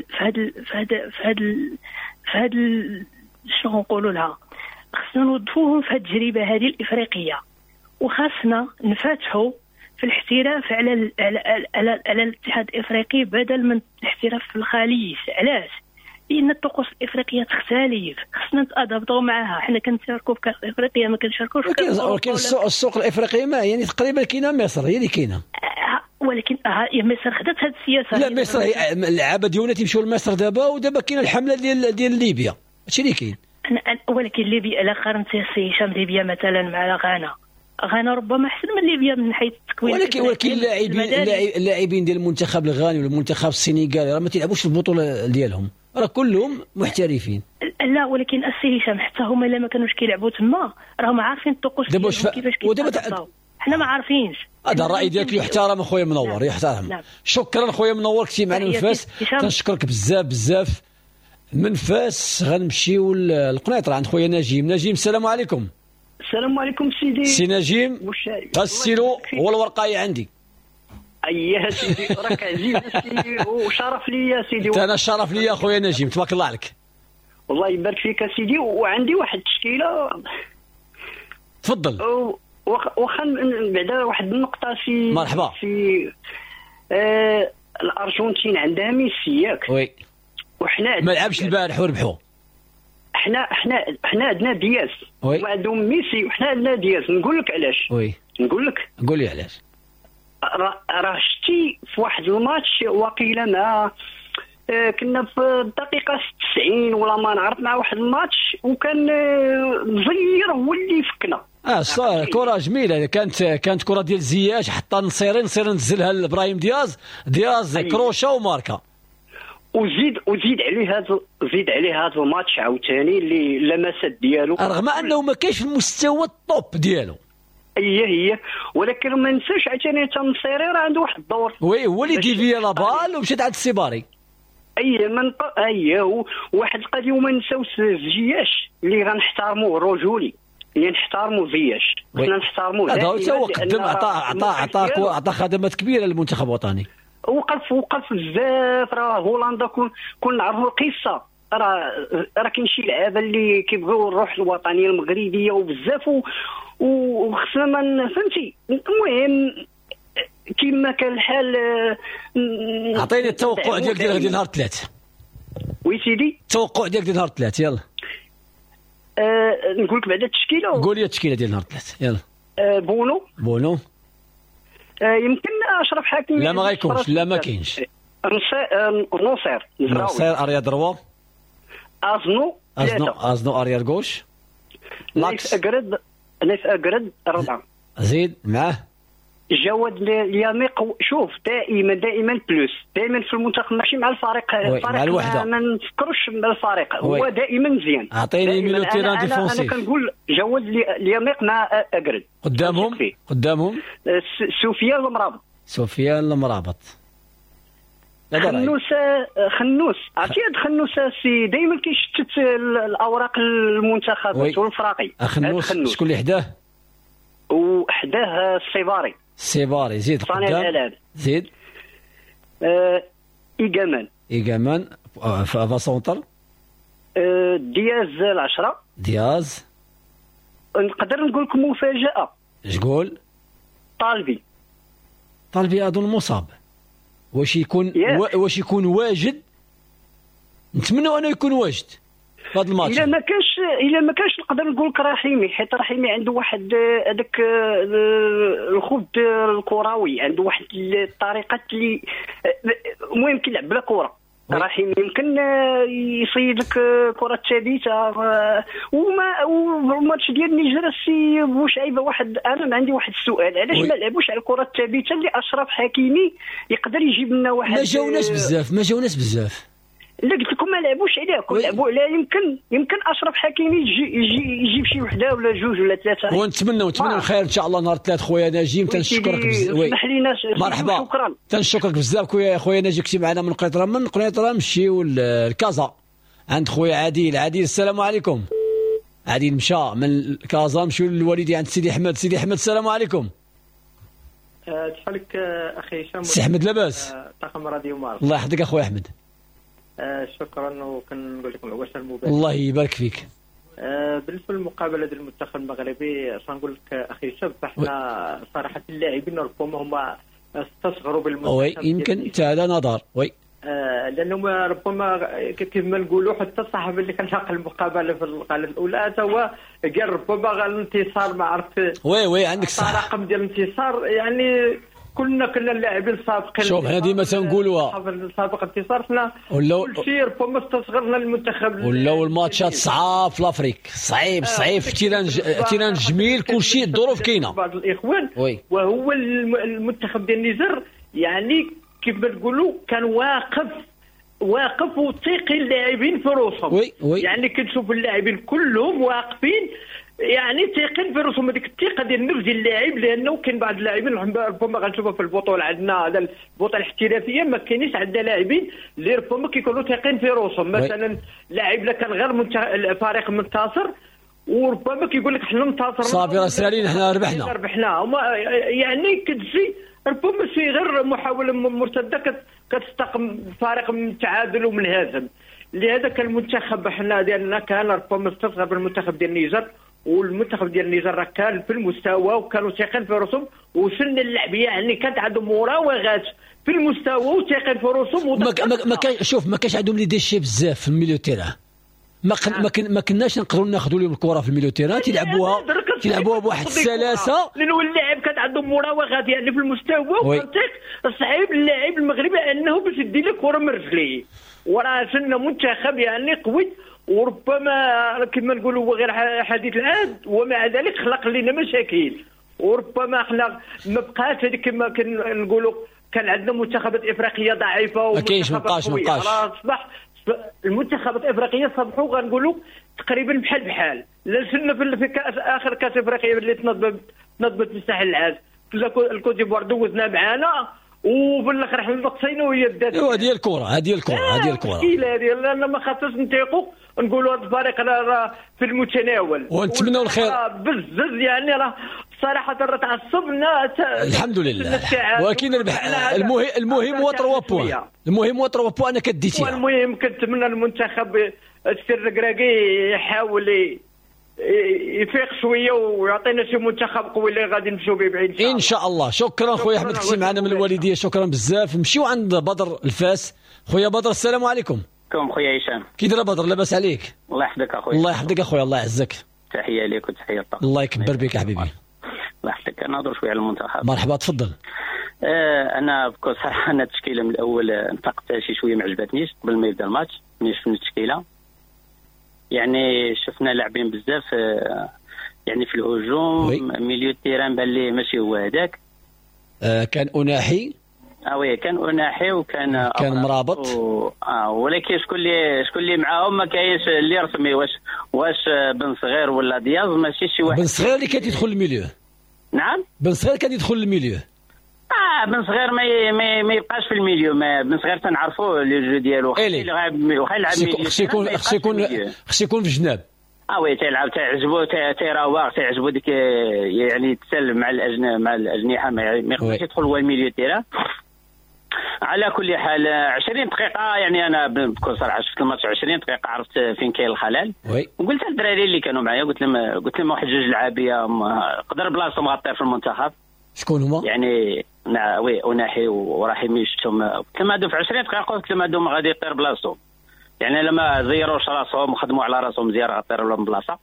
هاد شنو نقولوا لها، خاصنا نوظفوهم في هاد التجربه هذه الافريقيه، وخاصنا نفتحوا في الاحتراف على الاتحاد الافريقي بدل من الاحتراف في الخليج. علاش؟ لان الطقوس الافريقيه تختلف، خصنا نتادبطوا معها. حنا كنشاركوا في كاس افريقيا ما كنشاركوش في كاس. ولكن السوق الافريقيه ما يعني تقريبا كاينه مصر هي اللي كاينه، ولكن مصر خدات هذه السياسه. لا مصر اللعابه ديالنا تيمشيو لمصر دابا، ودابا كاينه الحمله ديال ليبيا، هادشي اللي كاين. ولكن ليبيا الا قارنتي السي هشام ليبيا مثلا مع غانا ربما احسن من ليبيا من حيث التكوين. ولكن اللاعبين ديال المنتخب الغاني ولا المنتخب السنغالي راه ما تيلعبوش البطوله ديالهم، راه كلهم محترفين. لا ولكن السي هشام حتى هما الا ما كانوش كيلعبوا تما راهم عارفين الطقوس ديالهم كيفاش كيتطبقوا، حنا ما عارفينش. هذا الراي ديالك يحترم اخويا منور. يحترم. شكرا خويا منور، كنتي معنا من فاس، كنشكرك بزاف من فاس. غنمشيو للقنيطره عند خويا نجيم. السلام عليكم. السلام عليكم سيدي. سي نجيم غسلوا هو الورقايه عندي. اييه سيدي راك عزيز سيدي وشرف لي سيدي. انا الشرف لي اخويا نجيم، تبارك الله عليك. الله يبارك فيك سيدي. وعندي واحد التشكيله. تفضل. واخا بعدا واحد النقطه في مرحبا في الارجنتين عندها ميسي ياك؟ وي. وحنا ما لعبش البارح وربحوا. احنا عندنا دياس وعندهم ميسي وحنا عندنا دياس. نقول لك علاش. نقول لك. قول لي علاش. راه شتي في واحد الماتش وقيله مع كنا في الدقيقه 90 ولا ما نعرف، مع واحد الماتش وكان زير هو اللي فكنا. صار كره جميله، كانت كره ديال زياش حتى نصير نزلها لابراهيم دياز كروشه وماركا. وزيد عليه هذا الماتش عاوتاني اللي لمسات ديالو، رغم انه ما كاينش المستوى الطوب ديالو. هي ولكن ما ننساش عاوتاني حتى النصيري راه عنده واحد الدور. هو اللي ديفيا لا بال ومشات عند السيباري. واحد القضيه وما نساوش زياش اللي غنحترموه رجولي، اللي نحترموا زياش خصنا نحترموه. هذا هو قدم عطى خدمات كبيره للمنتخب الوطني. وقف بزاف. راه هولندا كون نعرفوا القصه، راه كاين شي لعابه اللي كيبغيو الروح الوطنيه المغربيه وبزاف وخصنا ما فهمتي. المهم كما كان الحال. عطيني التوقع ديالك ديال نهار 3. وي سيدي التوقع ديالك ديال نهار 3 يلا. نقول لك بعدا التشكيله. قول لي التشكيله ديال نهار 3 يلا. بونو يمكن اشرف حكيمي. لا ما غيكونش. لا ما كاينش. نصير ارياد روا. ازنو ارياد غوش. نايف اقرد 4. زيد معاه جواد الياميق. شوف دائما بلوس دائما في المنتخب ماشي مع الفريق مع الوحده. ما نفكروش بالفريق. هو دائما مزيان. اعطيني ميلو تيران ديفونسيف. انا كنقول جواد الياميق مع اقرد. قدامهم سفيان المرابط. خنوس عرفتي هاد خنوس سي دائما كيشتت الاوراق المنتخبات والفراقي. خنوس شكون اللي حداه؟ وحداه السيباري. زيد صانع الالعاب. زيد إيجامان فافا سونتر. دياز 10. دياز. نقدر نقول لكم مفاجأة. اش قول؟ طالبي أظن مصاب. واش يكون واجد؟ نتمنى أنه يكون واجد في هذا الماتش. إلا ما كانش نقدر نقول لك رحيمي، حيت رحيمي عنده واحد هذاك الخوض الكروي، عنده واحد الطريقة اللي المهم كيلعب بلا كرة. رحيمي يمكن يصيد لك كرة ثابتة. وماتش ديال النيجر السي بوشعيبة واحد، أنا عندي واحد السؤال، علاش ما لعبوش على الكرة الثابتة اللي أشرف حكيمي يقدر يجيب لنا واحد؟ ما جاوناش بزاف. لا قلت لكم ما لعبوش عليه، كون لعبوا عليه يمكن اشرف حكيمي يجيب شي وحده ولا جوج ولا ثلاثه. ونتمنوا الخير ان شاء الله نهار الثلاث خويا نجيم. تنشكرك بزاف. مرحبا، شكرا، تنشكرك بزاف خويا نجي. كنتي معنا من قنيطره نمشيو لكازا عند خويا عادل. السلام عليكم. عادل مشى من كازا، نمشيو للوالدي عند سيدي احمد. السلام عليكم. تحلك اخي هشام. سي احمد لاباس؟ طاقم راديو مار. الله يحفظك اخويا احمد. شكرا، وكنقول لكم العواشر المبارك. الله يبارك فيك. بالنسبه للمقابله ديال المنتخب المغربي نقول لك اخي هشام، فاحنا صراحه اللاعبين ربما هما استصغروا بالمنتخب. وي يمكن حتى هذا نظر. وي لانهم ربما كيف ما نقولوا حتى الصحفي اللي كان ناقل المقابله في القناه الاولى حتى هو قال ربما الانتصار ما عرفت. وي عندك صح. رقم ديال الانتصار يعني كنا اللاعبين السابقين. شوف حنا ديما تنقولوها سابق انتصارنا كل شيء ربما استصغرنا المنتخب. ولاو الماتشات صعاب في الافريق، صعيب في تيران جميل، كل شيء الظروف كاينه بعض الاخوان. وهو المنتخب ديال النيجر يعني كيف ما نقولوا كان واقف وثيقي اللاعبين في روسهم. يعني كنشوف اللاعبين كلهم واقفين يعني ثيقين في راسهم. هذيك الثقه ديال النفس ديال اللاعب، لانه كاين بعض اللاعبين ربما غنشوفها في البطوله عندنا هذا البطوله الاحترافيه ما كاينيش عندنا لاعبين اللي ربما كيكونوا ثيقين في راسهم. مثلا لاعب لا كان غير فريق منتصر وربما كيقول لك حنا منتصرنا صافي راه سالين حنا ربحنا يعني كتجي ربما شي غير محاوله مرتده كتستقم فريق من التعادل ومنهزم. لهذا كان المنتخب حنا ديالنا كان ربما استصغر بالمنتخب ديال النيجر، والمنتخب ديال النيجر راه كان في المستوى وكانوا ثاقين في راسهم وسن اللعب، يعني كانت عندهم مراوغات في المستوى وثاقين في راسهم. ما كانش عندهم لي ديشي بزاف في الميليو تيران. ما كناش نقدروا ناخذوا لهم الكره في الميليو تيران، تيلعبوها بواحد السلاسه، لانه اللاعب كان عندهم مراوغات يعني في المستوى وكان صعيب اللاعب المغربي انه باش يدي له كره من رجليه. وراه سنة منتخب يعني قوي، وربما كما نقولوا هو غير حديث العهد، ومع ذلك خلق لنا مشاكل. وربما احنا ما بقاش هذيك كما كنقولوا كان عندنا منتخبات افريقيه ضعيفه ومنتخبات قويه. اصبح المنتخبات الافريقيه صبحوا غنقولوا تقريبا بحال لا سنة في اخر كاس افريقيا اللي تنظمت في الساحل العاج الكوت ديفوار دوزنا معانا، وفي الاخر حنا نقصينا وهي بدات. هذه الكره مشكله هذه، لان ما خاصناش نتيقوا نقولوا هذا الفريق راه في المتناول ونتمنوا الخير بزز. يعني راه صراحه راه تعصبنا الحمد لله، ولكن المهم هو 3 بوان. المهم هو 3 بوان انك ديتيها. المهم كنتمنى المنتخب الركراكي يحاول يفيق شويه ويعطينا شي منتخب قوي اللي غادي نمشيو به بعيد ان شاء الله. شكرا خويا احمد، كنتي معنا من الوالديه، شكرا بزاف. نمشيو عند بدر الفاس. خويا بدر السلام عليكم. خويا هشام، كي داير بدر؟ لاباس عليك؟ الله يحفظك اخويا. الله يحفظك اخويا، الله يعزك. تحيه ليك وتحيه للطاقم. الله يكبر بك يا حبيبي. الله يحفظك. نهضر شويه على المنتخب. مرحبا تفضل. انا بكل صراحه انا التشكيله من الاول انتقدتها شي شويه ما عجبتنيش قبل ما يبدا الماتش. ملي شفنا التشكيله يعني شفنا لاعبين بزاف يعني في الهجوم. ميليو تيران بان ليه ماشي هو هذاك. كان أناحي. وي كان أناحي وكان مرابط. ولكن شكون اللي معاهم ما كاينش اللي رسمي. واش بن صغير ولا دياز؟ ماشي شي واحد. بن صغير اللي كان يدخل الميليو. نعم بن صغير كان يدخل الميليو. بن صغير ما يبقاش في الميليو. بن صغير تنعرفوه لي جو ديالو واخا يلعب ميليو. خص يكون في الجناب. وي تيلعب تعجبو تيراوغ تعجبو ديك يعني يتسلم مع الاجنحه ما يقدرش يدخل هو الميليو تيران. على كل حال 20 دقيقة يعني أنا بكل صراحة شفت الماتش 20 دقيقة عرفت فين كاين الخلل. وقلت للدراري اللي كانوا معايا قلت لهم واحد جوج لعابية قدر بلاصتهم غطير في المنتخب. شكون هما؟ يعني وي أناحي ورحيمي شفتهم قلت لهم هادو في 20 دقيقة قلت لهم هادو غادي يطير بلاصتهم. يعني لما زيروش راسهم وخدموا على راسهم مزيان غطير لهم بلاصة.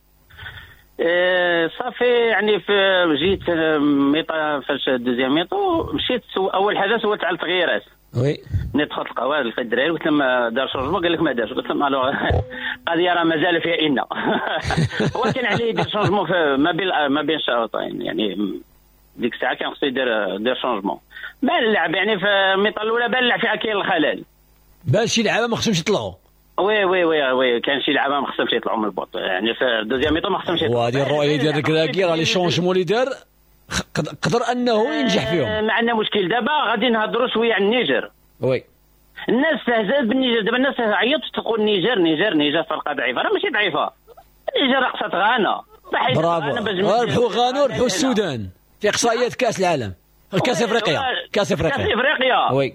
صافي يعني في جيت ميطا فاش دوزيام ميطو مشيت اول حاجه سولت على التغييرات. وي ملي دخلت القهوه لقيت الدراري قلت لهم دار شونجمون قال لك ما دارش. قلت لهم الو قضيه راه مازال فيها ان هو كان عليه يدير شونجمون ما بين الشوطين. يعني ديك الساعه كان خصو يدير شونجمون. بان اللعب يعني في الميطا الاولى بان اللعب فيها كاين الخلل. بان شي لعابه ما خصهمش يطلعوا. وي كان شي لعابه ما خصهمش يطلعوا من البوط. يعني في الدوزيام ميطو ما خصهمش يطلعوا. وهذه الرؤيه ديال الكراكي راه لي شونجمون اللي دار قدر انه ينجح فيهم. ما عندنا مشكل. دابا غادي نهضروا شويه عن النيجر. وي الناس استهزأت بالنيجر. دابا الناس عيطت تقول نيجر فرقه ضعيفه. راه ماشي ضعيفه. النيجر رقصت غانا. برافو ربحوا غانا وربحوا السودان في اقصائيات كاس العالم. كاس افريقيا وي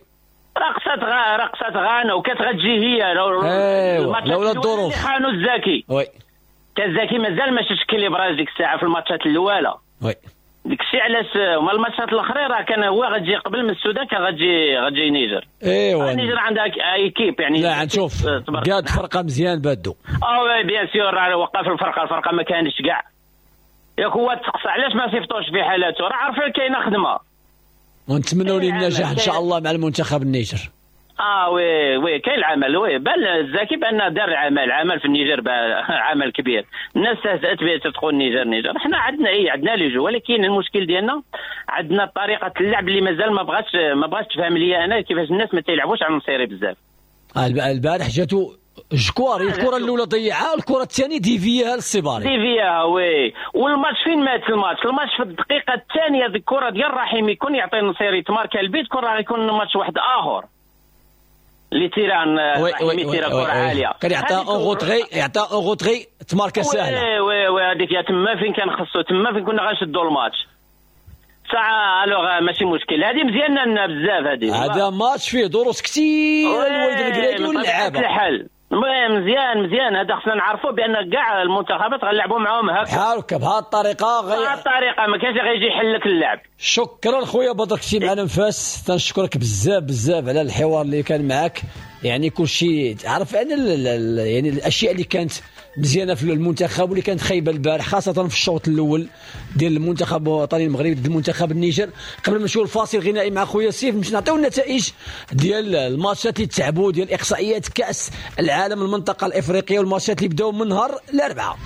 رقصت غانا وكانت غتجي هي لولا الظروف. خانوا الزكي. وي كان الزكي مازال ما شفتش كليبراج ديك الساعه في الماتشات الاولى. وي ديك الشيء علاش هما الماتشات الاخرين راه كان هو غتجي قبل من السودان كان غتجي نيجر. ايوا نيجر عندها ايكيب يعني. لا نشوف قاد فرقه مزيان بادو. وي بيان سور راه وقف الفرقه ما كانش كاع. ياك هو تقصى علاش ما صيفطوش في حالاته راه عارفين كاينه خدمه. ونتمنوا ليه النجاح ان شاء الله مع المنتخب النيجر. وي كاين العمل. وي بان الزكي بان دار عمل في النيجر عمل كبير. الناس استهزأت به تقول نيجر. احنا عندنا لي جو ولكن المشكل ديالنا عندنا طريقه اللعب اللي مازال ما بغاتش تفهم ليا انا كيفاش الناس ما تيلعبوش على المصيري بزاف. البارح جاتو جكواري الكره الاولى ضيعها الكره الثانيه ديفياها للصباري. وي والماتش فين مات الماتش في الدقيقه الثانيه ذيك الكره ديال رحيم يكون يعطي النصيري تماركا البيت كره يكون الماتش واحد اخر اللي تيران تيرا كره عاليه كان يعطى اون غوتري تماركا سهله. وي هذيك يا تما فين كان خصو تما فين كنا غنشدوا الماتش ساعه. الوغ ماشي مشكل هذه مزيانه لنا بزاف. هذا ماتش فيه دروس كثير الولد الكرادي واللعابه. مزيان هذا خصنا نعرفوا بان كاع المنتخبات غنلعبوا معاهم هكا بهذه الطريقه ما كانش غيجي يحل لك اللعب. شكرا خويا بدر كنتي معنا نفاس. تنشكرك بزاف على الحوار اللي كان معك. يعني كل شيء عارف ان يعني الاشياء اللي كانت مزيانه في المنتخب واللي كانت خايبه البارح خاصه في الشوط الاول ديال المنتخب الوطني المغربي ضد المنتخب النيجر. قبل ما نمشيو الفاصل غنائي مع خويا سيف باش نعطيو النتائج ديال الماتشات اللي تعبوا ديال اقصائيات كاس العالم المنطقه الافريقيه والماتشات اللي بداو من نهار الاربعاء.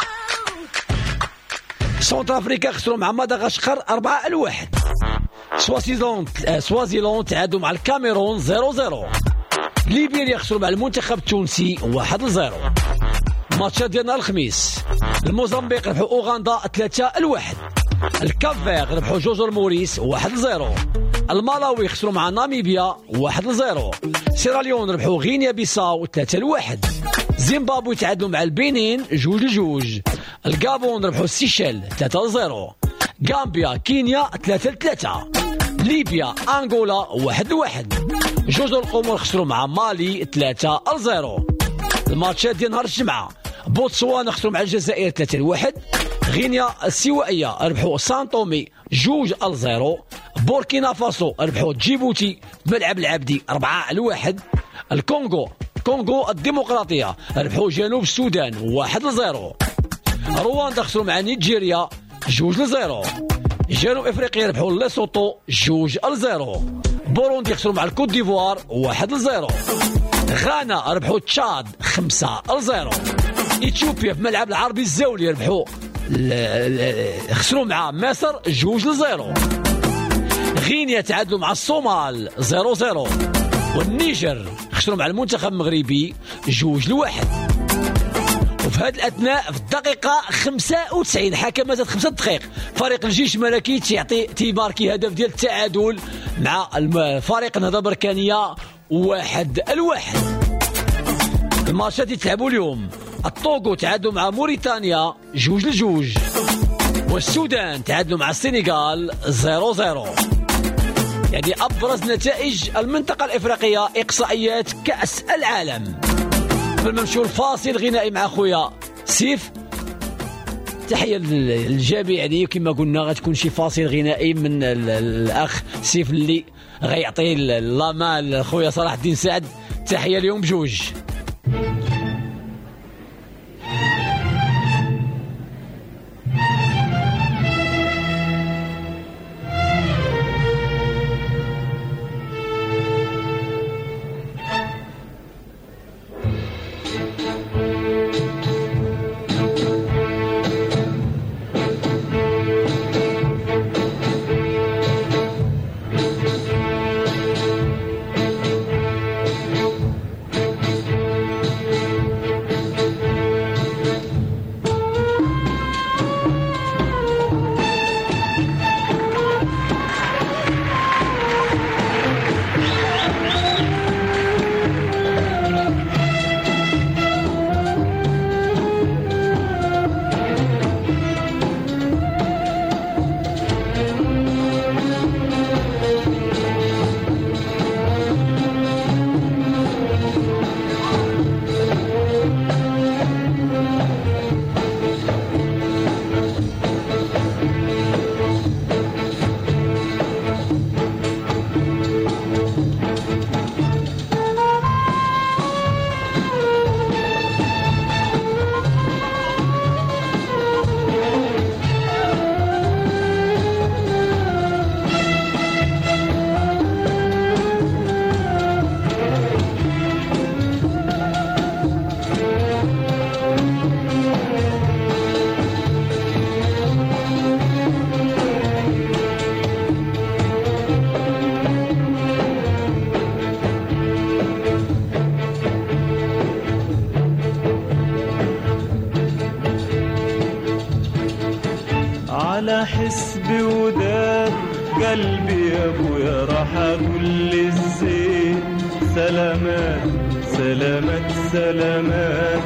سونتر افريكا خسروا مع مدغشقر 4-1. سوازيلاند تعادلوا مع الكاميرون 0-0. ليبيريا خسروا مع المنتخب التونسي 1-0. ماتشات ديال نهار الخميس الموزمبيق ربحوا اوغندا 3-1. الكافير ربحوا جزر موريس 1-0. المالاوي خسروا مع ناميبيا 1-0. سيراليون ربحوا غينيا بيساو 3-1. زيمبابوي تعادلوا مع البنين 2-2. الغابون ربحوا السيشيل 3-0. غامبيا كينيا 3-3. ليبيا انغولا 1-1. جزر القمر خسروا مع مالي 3-0. الماتشات ديال نهار الجمعه بوتسوانا خسروا مع الجزائر 3-1. غينيا السوائيه ربحوا سانطومي 2-0. بوركينا فاسو ربحوا جيبوتي بملعب العبدي 4-1. الكونغو الديمقراطيه ربحوا جنوب السودان 1-0. رواندا خسروا مع نيجيريا 2-0. جنوب افريقيا ربحوا ليسوتو 2-0. بوروندي خسروا مع الكوت ديفوار 1-0. غانا ربحوا تشاد 5-0. اثيوبيا في ملعب العربي الزاولي ربحوا خسروا مع مصر 2-0. غينيا تعادلوا مع الصومال 0-0. والنيجر خسروا مع المنتخب المغربي 2-1. وفي هذه الأثناء في الدقيقة 95 حكم زاد 5 دقائق فريق الجيش الملكي تيماركي هدف ديال التعادل مع فريق النهضة البركانية 1-1. الماتشات يتلعبوا اليوم الطوغو تعادلوا مع موريتانيا 2-2. والسودان تعادلوا مع السنغال 0-0. يعني أبرز نتائج المنطقة الإفريقية إقصائيات كأس العالم. قبل ما نمشيو الفاصل غنائي مع خويا سيف، تحية للجميع. يعني كما قلنا غتكون شي فاصل غنائي من الأخ سيف اللي غيعطي اللاما لخويا صلاح الدين سعد. تحية اليوم بجوج. على حسبي وداد قلبي يا ابويا راح اقول للزين سلامات سلامات سلامات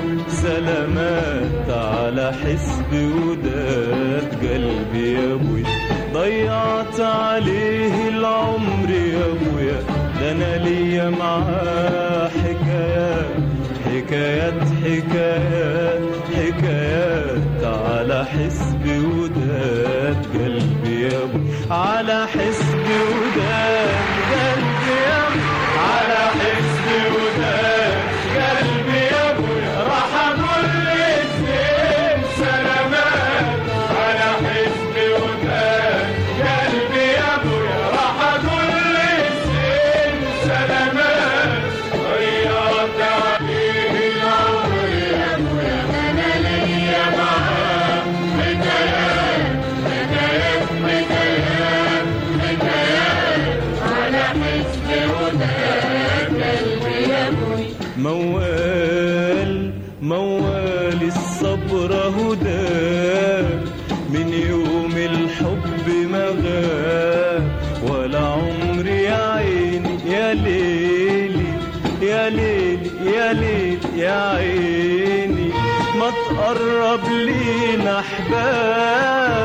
سلامات. على حسبي وداد قلبي يا ابويا ضيعت عليه العمر يا ابويا، ده انا ليا معاه حكايات حكايات حكايات حكايات. على حسبي وداد قلبي يا ابو، على حسبي وداد قلبي يا ابو، على حسبي وداد قلبي يا ابو راح اقول للزين سلامات. على حسبي وداد قلبي يا ابو راح اقول للزين سلامات. ضيعت عليه العمر يا ابو انا ليا معاه حكايات حكايات حكايات حكايات. على حسبي وداد قلبي يا ابوي موال موال الصبر هدى من يوم الحب ما غاب ولا عمري يا عيني يا ليلي يا ليلي يا ليلي يا عيني ما تقرب لينا احباب.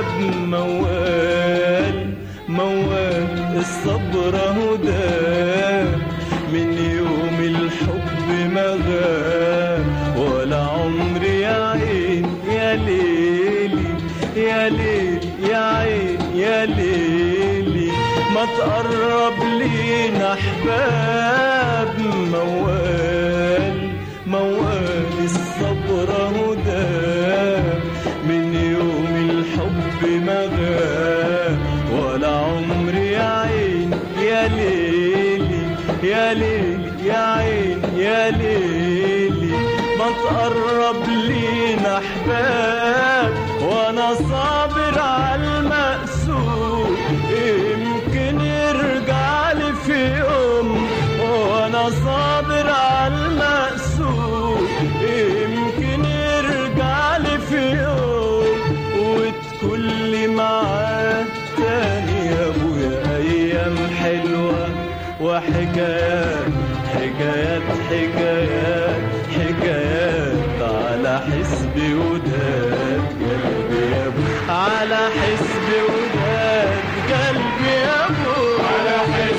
موال موال الصبر هدى من يوم الحب ما غاب ولا عمري يا عين يا ليلي يا ليلي يا عين يا ليلي ما تقرب لينا احباب. موال موال الصبر هدى من يوم الحب ما غاب ولا عمري يا عين يا ليلي يا ليلي يا عين يا ليلي ما تقرب لينا احباب. وانا صابر على المقسوم يمكن يرجع لي في يوم، وانا صابر على المقسوم يمكن يرجع لي في يوم وتكون لي معاه تاني يا ابويا ايام حلوه وحكايات حكايات حكايات حكايات. على حسبي وداد قلبي يا ابو، على حسبي وداد قلبي يا ابو، على حسبي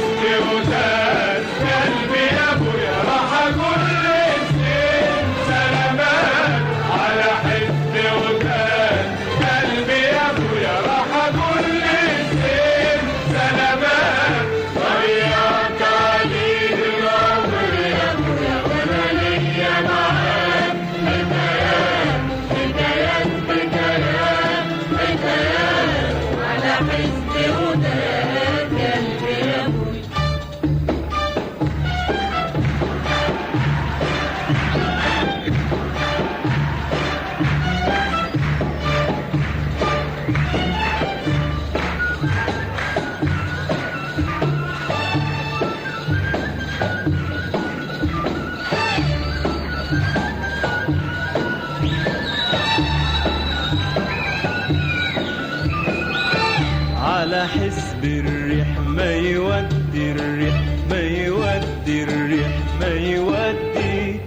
على حسب الريح ما يودي الريح ما يودي الريح ما يودي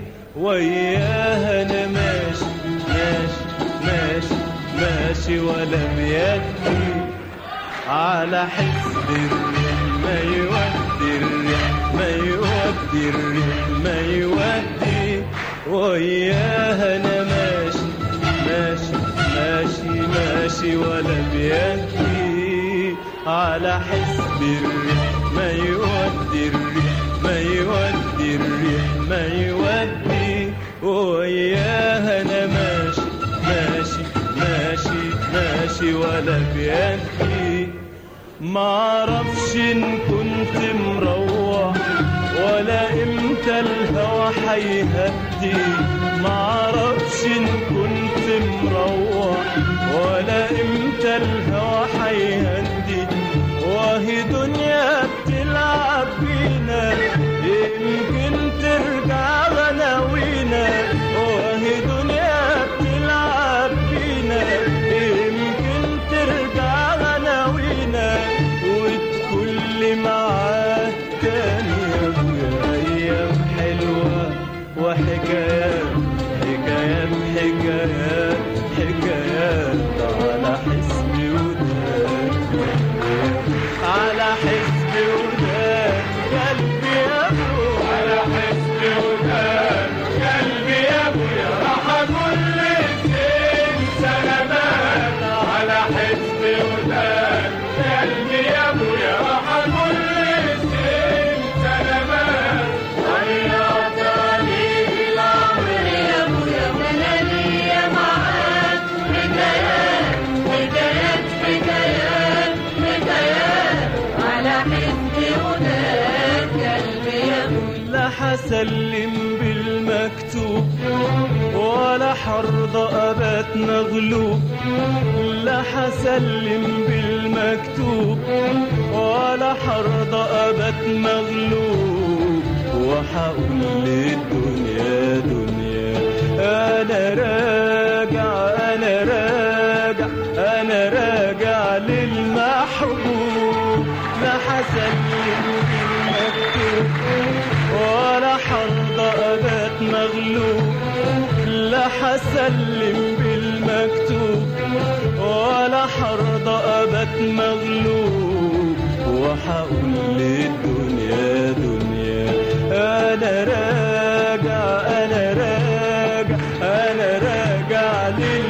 وياها انا ماشي ماشي ماشي ماشي ولا بيدي على حسب الريح ما يودي الريح ما يودي الريح ما يودي وياها انا ماشي ماشي ماشي ماشي ولا بيدي على حسب الريح ما يودي الريح ما يودي الريح ما يودي وياها انا ماشي ماشي ماشي ماشي ولا بيدي معرفش ان كنت مروح ولا امتى الهوى حيهدي معرفش ان كنت مروح ولا امتى الهوى حيهدي وهي دنيا بتلعب بينا يمكن ترجع غناوينا وهي دنيا بتلعب بينا يمكن ترجع غناوينا وتكل معاك تاني يا ابويا ايام حلوه وحكايات حكايات حكايات حكايات على حسبي وداد على حسبي وداد قلبي يا ابو على حسبي وداد قلبي يا ابويا راح اقول لك سلامات على حسبي وداد قلبي يا ابويا راح اقول لك سلامات ضيعت عليك العمر يا ابويا وانا ليا معاك حكايات حكايات حكايات حكايات على حسبي وداد قلبي يا ابويا لا حسلم بالمكتوب ولا حرضى ابات مغلوب لا حسلم بالمكتوب ولا حرضى ابات مغلوب وحقول للدنيا دنيا انا راجع انا راجع انا راجع للمحبوب لا حسلم بالمكتوب ولا حرضى ابات مغلوب لا حسلم بالمكتوب ولا حرضى ابات مغلوب وحقول للدنيا دنيا انا راجع انا راجع انا راجع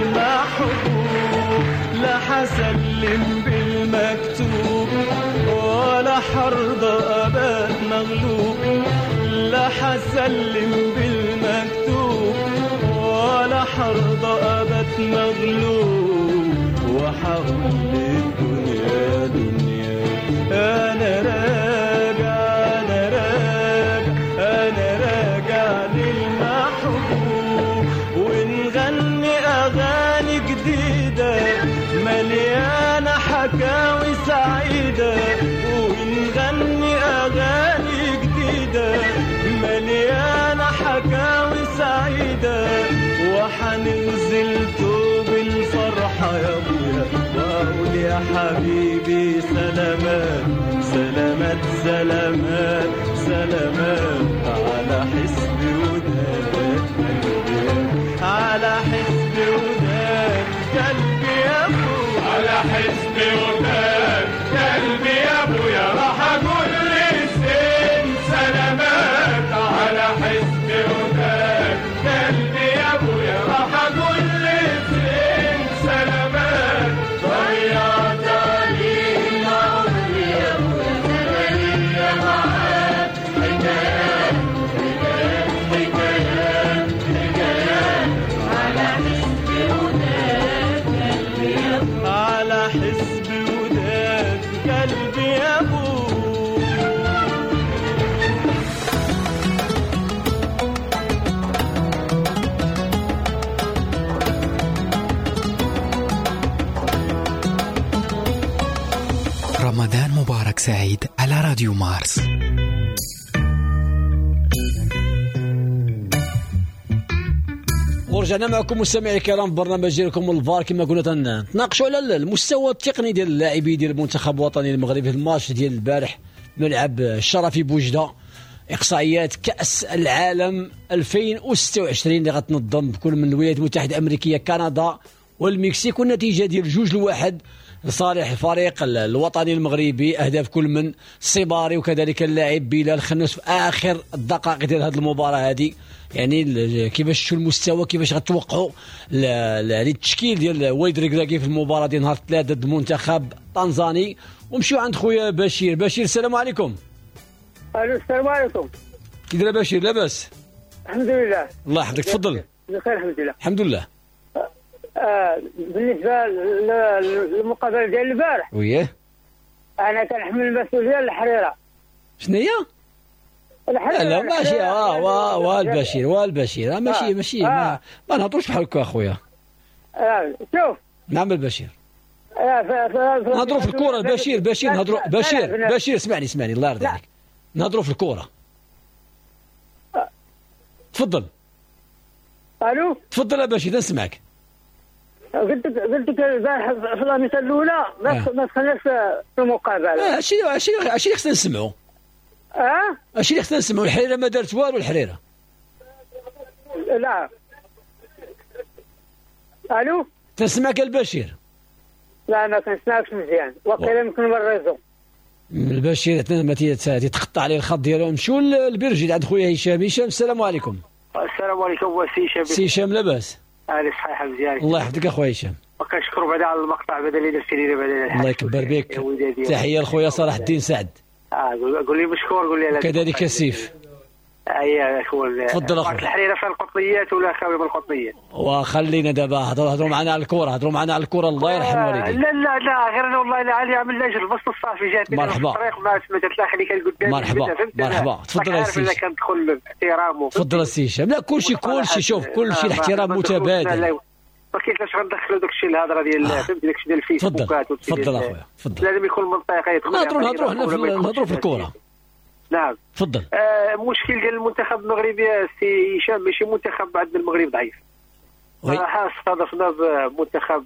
للمحبوب لا حسلم بالمكتوب ولا حرضى ابات مغلوب لا حسلم بالمكتوب ولا حرضى ابات مغلوب وحقول للدنيا دنيا انا راجع انا راجع انا راجع للمحبوب ونغني اغاني جديده مليانه حكاوي سعيده ونغني اغاني جديده مليانه حكاوي سعيده وحننزل توب الفرحه يا ابويا واقول يا حبيبي سلامات سلامات سلامات سلامات على حسبي وداد على حسبي وداد قلبي يا ابو على حسبي وداد قلبي يا ابويا راح اقول للزين سلامات على حسبي وداد قلبي يا ابويا راح اقول للزين سلامات ضيعت عليه العمر يا ابويا انا ليا معاك حكايات حكايات حكايات حكايات على حسبي وداد قلبي يا ابويا على حسبي وداد قلبي يا ابويا رمضان مبارك سعيد على راديو مارس. ورجعنا معكم مستمعي الكرام برنامج ديالكم الفار. كما قلنا تناقشوا على المستوى التقني ديال اللاعبين ديال المنتخب الوطني المغربي في الماتش ديال البارح ملعب الشرفي بوجده. اقصائيات كاس العالم 2026 اللي غتنظم بكل من الولايات المتحده الامريكيه كندا والمكسيك، والنتيجه ديال 2-1 لصالح الفريق الوطني المغربي. اهداف كل من الصباري وكذلك اللاعب بلال خنوس في اخر الدقائق ديال هذه المباراه هذه. يعني كيفاش شو المستوى، كيفاش غتوقعوا التشكيل ديال وليد ركراكي في المباراه ديال نهار 3 ضد المنتخب التنزاني. ومشيو عند خويا بشير. بشير السلام عليكم. الو السلام عليكم. كي داير بشير؟ لاباس الحمد لله. الله يحفظك. تفضل. بخير الحمد لله. الحمد لله. بالنسبه للمقابله ديال البارح وياه انا كنحمل المسؤوليه للحريره. شنو هي؟ الحريره. لا ماشي والبشير والبشير ماشي ما نهضروش بحال هكا اخويا. شوف. نعم البشير. نهضروا في الكره بشير نهضروا بشير اسمعني الله يرضي عليك. نهضروا في الكره. تفضل. الو تفضل يا بشير نسمعك. قلت لك البارح في المثال الاولى ما دخلناش في المقابله. اش خصنا نسمعوا؟ اش اللي خصنا نسمعوا؟ الحريره ما دارت والو. الحريره لا. الو تسمعك البشير؟ لا ما كنسمعكش مزيان، وقيلا يمكن بالريزو. البشير ما تقطع عليه الخط ديالو. نمشيو للبرجي عند خويا هشام. السلام عليكم. السلام عليكم سي هشام. سي هشام لاباس؟ صحيح مزيان. الله يحفظك اخويا هشام. وكنشكر بعدا على المقطع بعدا اللي درتي لينا بعدا. الله يكبر بك. تحيه لخويا صلاح الدين سعد. قول لي مشكور. قول لي كذلك سيف. تفضل اخويا. الحريره فيها القطنيات ولا خاويه بالقطنيات؟ وخلينا دابا هضروا معنا على الكره. الله يرحم والديك. لا غير انا والله لا علي عمل لاجل بس الصافي جاتني مرحبا. الطريق ما سمعت لا خلي كان قدامي. مرحبا. تفضل يا سي. كندخل باحترام. تفضل السي هشام. لا كلشي شوف كلشي الاحترام متبادل. ما كيفاش غندخلوا داك الشيء الهضره ديال فهمتي داك الشيء ديال الفيسبوكات. تفضل اخويا تفضل. لازم يكون منطقي. نهضروا في الكره. نعم تفضل. المشكل ديال المنتخب المغربي سي هشام ماشي منتخب عندنا المغرب ضعيف. استضفنا بمنتخب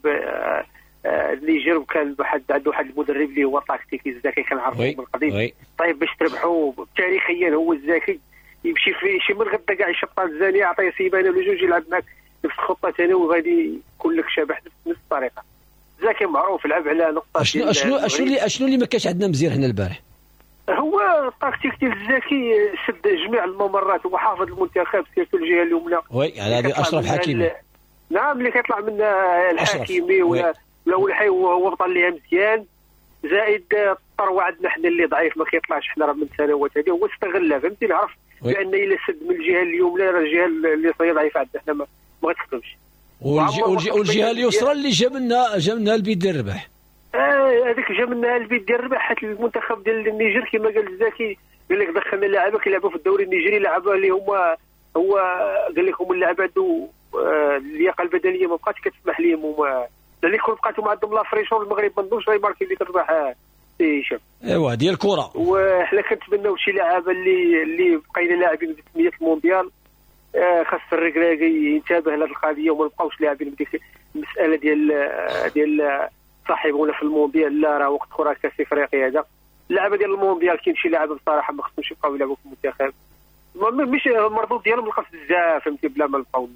النيجر وكان عنده واحد المدرب اللي هو تاكتيكي الذكي كنعرفوه من قديم. طيب باش تربحوا تاريخيا هو الذكي يمشي في شي من غدا كاع يشطها الزانيه يعطيه سيبانه ولا جوج يلعب معك نفس الخطه ثاني وغادي يكون لك شبح بنفس الطريقه. الذكي معروف لعب على نقطه. شنو اللي ما كانش عندنا مزيان حنا البارح؟ هو التكتيك ديال الزكي سد جميع الممرات وحافظ المنتخب سيرتو الجهه اليمنى. وي على هذه اشرف حكيمي. نعم اللي كيطلع من الحكيمي ولا الحي هو بطل ليها مزيان. زائد الثروه عندنا حنا اللي ضعيف ما كيطلعش حنا راه من سنوات هذه هو استغلها فهمتي. عرف بان الا سد من الجهه اليمنى راه الجهه اللي صايره ضعيفه عندنا حنا ما غتخدمش. والجهه اليسرى اللي جاب لنا البيت ديال الربح. هذيك جا منها البيت ديال الربح. حيت المنتخب ديال النيجر كما قال الزكي قال لك دخلنا لاعبين كيلعبوا في الدوري النيجري لعبوا اللي هما هو قال لك هما اللاعب عنده اللياقه البدنيه ما بقاتش كتسمح لهم هما اللي كون بقاتوا عندهم لا فريشون المغرب ما نظنش غيماركي اللي تربح سي هشام. ايوا ديال الكره. وحنا كنتمناو شي لاعب اللي بقينا لاعبين بتسميه المونديال. خاص الركراكي ينتبه لهذه القضيه وما نبقاوش لاعبين بديك المساله ديال صاحبونا في المونديال. لا راه وقت اخرى كاس افريقيا هذا اللعبه ديال المونديال كاين شي لاعب بصراحه ما خصهمش يبقاو يلعبوا في المنتخب. مش المردود ديالهم نقص بزاف فهمتي بلا ما نبقاو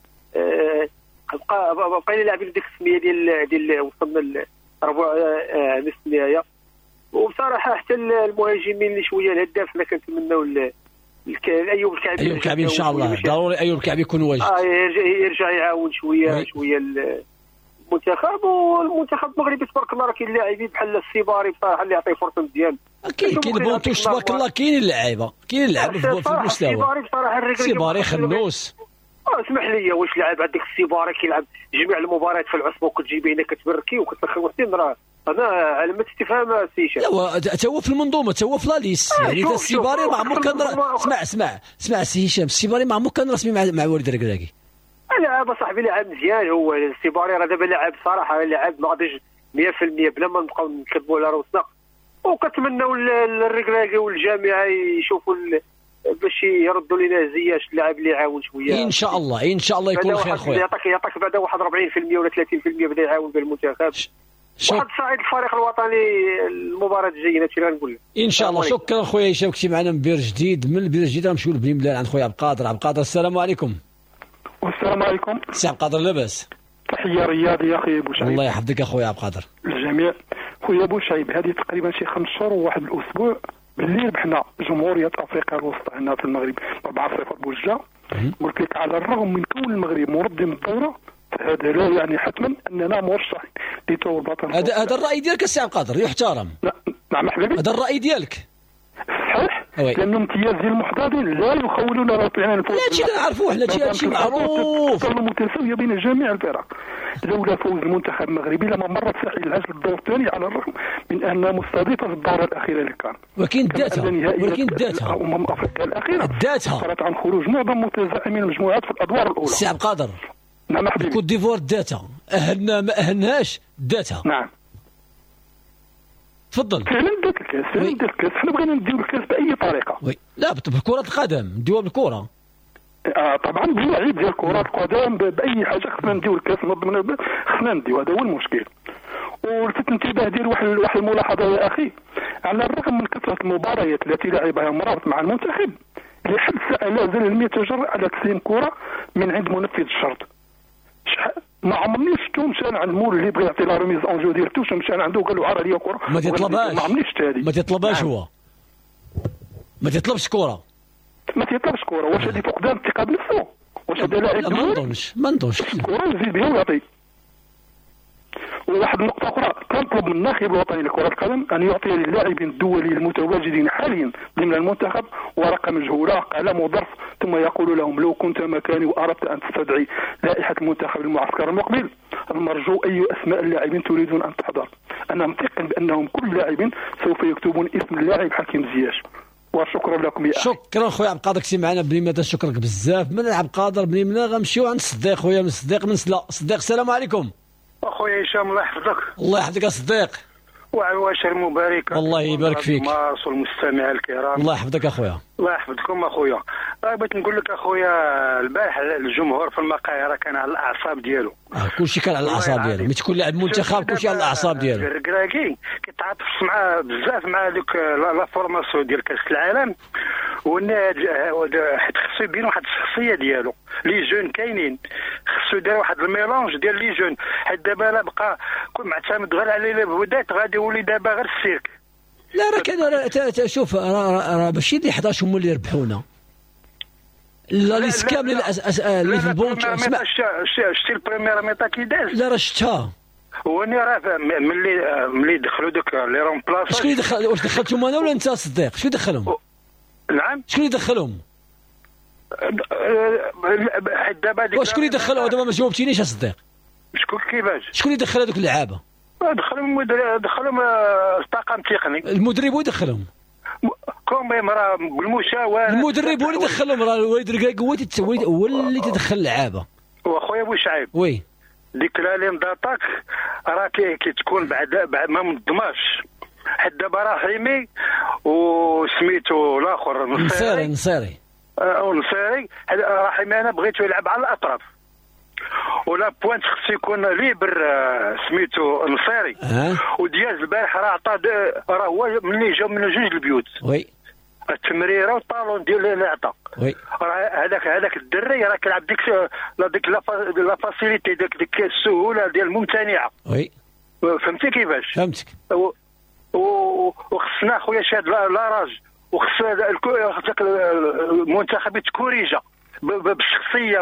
بقينا لاعبين ديك السميه ديال وصلنا لربع نصف النهايه. وبصراحه حتى المهاجمين اللي شويه الهداف حنا كنتمناو ايوب الكعبي ان شاء الله ضروري ايوب الكعبي يكون واجد. يرجع يعاون شويه المنتخب. والمنتخب المغربي تبارك الله راه كاين لاعبين بحال السيباري بصراحه اللي يعطي فرصه مزيان. كاين البونتوش تبارك الله كاين اللعيبه في المستوى. السيباري بصراحه السيباري خنوس. اسمح لي واش لاعب عندك السيباري كيلعب جميع المباريات في العصبه وكتجيبيه هنا كتبركي وكتدخل وحدين راه انا علامه استفهام سي هشام. حتى هو في المنظومه حتى هو في لا ليست. يعني السيباري ما عمرو كان اسمع سي هشام. السيباري ما عمرو كان رسمي مع وليد ركراكي. لاعب صاحبي لاعب مزيان هو السيباري راه دابا لاعب صراحه لاعب ناضج 100% بلا ما نبقاو نكذبوا على روسنا. وكنتمناو الركراكي والجامعه يشوفوا باش يردوا لنا زياش اللاعب اللي يعاون شويه. ان شاء الله ان شاء الله يكون خير خويا. يعطيك بعدا واحد 40% ولا 30% بدا يعاون بالمنتخب. واحد صعيد الفريق الوطني المباراه الجايه هادشي اللي غنقول لك. ان شاء الله. شكرا خويا هشام، كنتي معنا من بير جديد. من البير الجديد غنمشيو لبني ملال عند خويا عبد القادر. عبد القادر السلام عليكم. والسلام عليكم. سي عبد القادر لاباس؟ تحيه رياضيه اخي بوشعيب. الله يحفظك اخويا عبد القادر. الجميع خويا بوشعيب، هذه تقريبا شي 5 شهور وواحد الاسبوع باللي ربحنا جمهوريه افريقيا الوسطى هنا في المغرب 4-0 بوجه. قلت لك على الرغم من كون المغرب منظم الدوره هذا لا يعني حتما اننا مرشح لتو البطل. هذا الراي ديالك السي عبد القادر يحترم. نعم حبيبي، هذا الراي ديالك صحيح، لأن امتياز ديال المحتضرين لا يخولون رافعين الفوز. لا هادشي نعرفوه حنا، هادشي معروف. متساوية بين جميع الفرق. لولا فوز المنتخب المغربي لما مرت ساحل للدور الثاني على الرغم من أنها مستضيفة في الدورة الأخيرة اللي كان. ولكن داتها أفريقيا الأخيرة صارت عن خروج معظم متزاحمين المجموعات في الأدوار الأولى. سي عبد القادر، نعم حبيبي، كوت ديفوار داتها، أهلنا ما أهلناش داتها. نعم تفضل. فعلا دات الكاس، حنا بغينا نديو الكاس بأي طريقة. وي لا بكرة القدم، نديوها بالكرة. طبعا بلعيب ديال كرة القدم بأي حاجة خصنا نديو الكاس، خصنا نديو، هذا هو المشكل. ولفت انتباه ديال واحد الملاحظة يا أخي، على الرغم من كثرة المباريات التي لعبها مرابط مع المنتخب لحد الساعة لا زال لم يتجرأ على تسليم كرة من عند منفذ الشرط. ما عمرني شفتو مشى عند المول اللي بغى يعطي لا ريميز اونجو ديالتو، مشى عنده قال له عرى لي كره ما تطلبهاش. ما عمرني شفت هذه. ما تطلبهاش. هو ما تطلبش كره. ما تطلبش كره. واش هذه فقدان الثقه بنفسه؟ واش هذا لاعب؟ ما نظنش كره يزيد بها ويعطي. وواحد النقطة أخرى، كنطلب من الناخب الوطني لكرة القدم أن يعطي للاعبين الدولي المتواجدين حاليا ضمن المنتخب ورقة مجهولة، قلم وظرف، ثم يقول لهم لو كنت مكاني وأردت أن تستدعي لائحة المنتخب المعسكر المقبل المرجو أي أسماء اللاعبين تريدون أن تحضر. أنا متيقن بأنهم كل لاعبين سوف يكتبون اسم اللاعب حكيم زياش. وشكرا لكم يا أخي. شكرا خويا عبد القادر، كنتي معنا بني ملال، شكرا بزاف. من عبد القادر بني ملال غنمشيو عند الصديق خويا من الصديق من سلا. صديق السلام عليكم. اخويا هشام الله يحفظك. الله يحفظك الصديق. وعواشر مباركه. الله يبارك فيك. ماس والمستمع الكرام. الله يحفظك اخويا. الله يحفظكم اخويا. بغيت نقول لك اخويا، البارح الجمهور في المقاهره كان على الاعصاب ديالو. كلشي كان على الاعصاب ديالو، ملي تكون لاعب منتخب كلشي على الاعصاب ديالو. الركراكي كيتعاطف مع بزاف مع دوك لا فورماسيون ديال كاس العالم، حيت خصو يبين واحد الشخصيه ديالو. لي جون كاينين، خصو يدير واحد الميلونج ديال لي جون، حيت دابا لا بقى كل معتمد غير على لي بودات غادي يولي دابا غير السيرك. لا راه كان شوف راه ماشي اللي 11 هما اللي ربحونا، لا ليس كامل اللي في البونك. شتي البريمير ميطا كي داز؟ لا راه شفتها. هوني راه ملي دخلوا دوك لي رومبلاس. شكون اللي دخل؟ واش دخلتهم انا ولا انت صديق؟ شكون دخلهم؟ نعم شكون اللي دخلهم؟ حيت دابا واش شكون اللي دخلهم؟ دابا ما جاوبتينيش يا صديق. شكون كيفاش؟ شكون اللي دخل هذوك اللعابه؟ دخلهم طاقم تقني. المدرب هو يدخلهم. كومبيم راه بالمشاوره. المدرب هو اللي دخلهم، راه الوالد ركاك هو اللي تدخل اللعابه. واخويا بوشعيب. وي. ديك لا لين داتاك راه كتكون بعد ما منظماش، حيت دابا راه حيمي وسميتو الاخر نصيري ونصيري راه حيمي انا بغيتو يلعب على الاطراف، ولا بوينت خصو يكون ليبر سميتو نصيري. ودياز البارح راه عطى، راه هو ملي جاو من جوج البيوت. وي. التمريره والطالون ديال اللي عطى. وي. راه هذاك الدري راه كيلعب ديك لا فاسيليتي ديك السهوله ديال الممتنعه. وي. فهمتي كيفاش؟ فهمتك. وخصنا خويا شاد لاراج، وخص ذاك المنتخب يتكوريجا بالشخصيه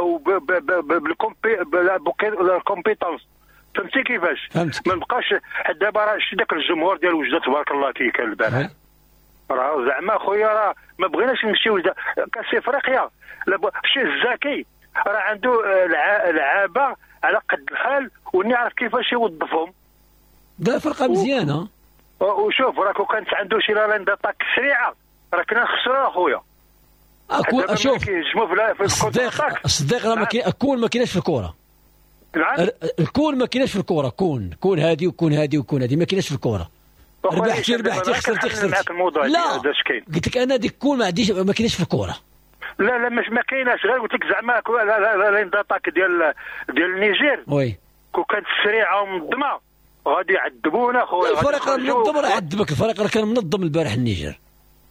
وبالكومبيتونس. فهمتي كيفاش؟ فهمتك. ما نبقاش دابا راه شتي داك الجمهور ديال وجده تبارك الله كي كان البارح. راه زعما خويا راه ما بغيناش نمشيو كاس افريقيا. شي الزكي راه عنده لعابه على قد الحال وني عارف كيفاش يوظفهم. دا فرقه مزيانه. وشوف راه كون كانت عنده شي لاين داتاك سريعه راه كنا نخسروا اخويا. شوف الصديق راه كون ما كايناش في الكره. نعم. الكون ما كايناش في الكره، كون هادي وكون هادي وكون هادي، ما كايناش في الكره. ربحتي خسرتي لا قلت لك انا ديك كون ما كاينش في الكره. لا مش ما كايناش، غير قلت لك زعما لا داتاك ديال النيجير وي كون كانت سريعه ومنظمه غادي يعذبونا خويا. الفريق منظم راه عذبك، الفريق راه كان منظم البارح النيجر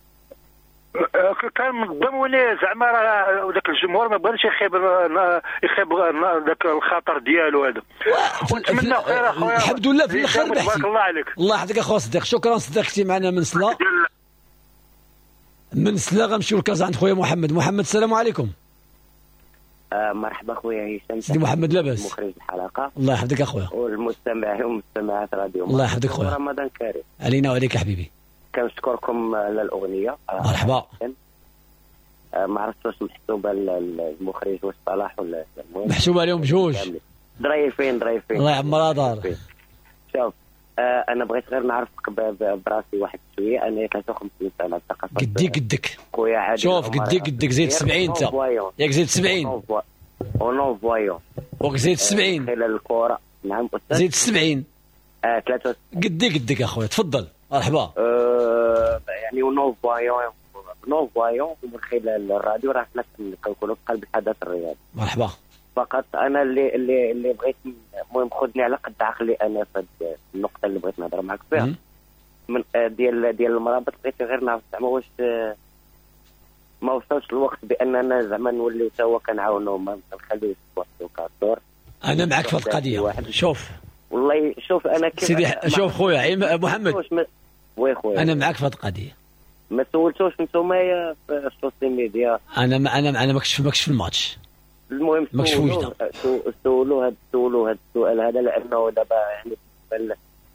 كان منظم زعما راه ذاك الجمهور ما بغاش يخيب ذاك الخطر ديالو هذا. ونتمنى خير اخويا الحمد لله في الاخر ربحتي. بارك الله عليك. الله يحفظك اخويا صديق، شكرا صديقتي معنا من سلا غنمشيو لكازا عند خويا محمد. السلام عليكم. مرحبا خويا هشام. سيدي محمد لاباس؟ مخرج الحلقه. الله يحفظك اخويا. والمستمعين ومستمعات راديو الله يحفظك خويا. رمضان كريم علينا وعليك يا حبيبي. كنشكركم على الاغنيه. مرحبا. ما عرفتش واش محسوبه المخرج واش صلاح ولا المهم محسوبه عليهم بجوج. ضريفين الله يعمرها دار. شوف انا بغيت غير نعرفك براسي واحد شويه. انا 53 سنه ثقافه قدك خويا عادل. شوف قدك زيد 70 انت ياك زيد 70 ونون فوايون زيد 70 خلال الكره. نعم استاذ زيد 70 3 قدك اخويا تفضل. مرحبا. يعني ونون فوايون ومن خلال الراديو راه حنا كنكونوا في قلب الحدث الرياضي. مرحبا. فقط انا اللي بغيت المهم خذني على قد عقلي انا في النقطه اللي بغيت نهضر معك فيها من ديال المرابط. بغيت غير نعرف زعما واش ما وصلش الوقت باننا زعما نوليو سوا كنعاونوا ما نخليوش واحد كادور. انا معك في هذه القضيه. شوف والله شوف انا كيف سيدي شوف خويا محمد وي خويا انا معك في هذه القضيه. ما سولتوش نتوما في السوشيال ميديا؟ انا ماكش في الماتش. المهم سولوا هذا السؤال هذا لانه دابا يعني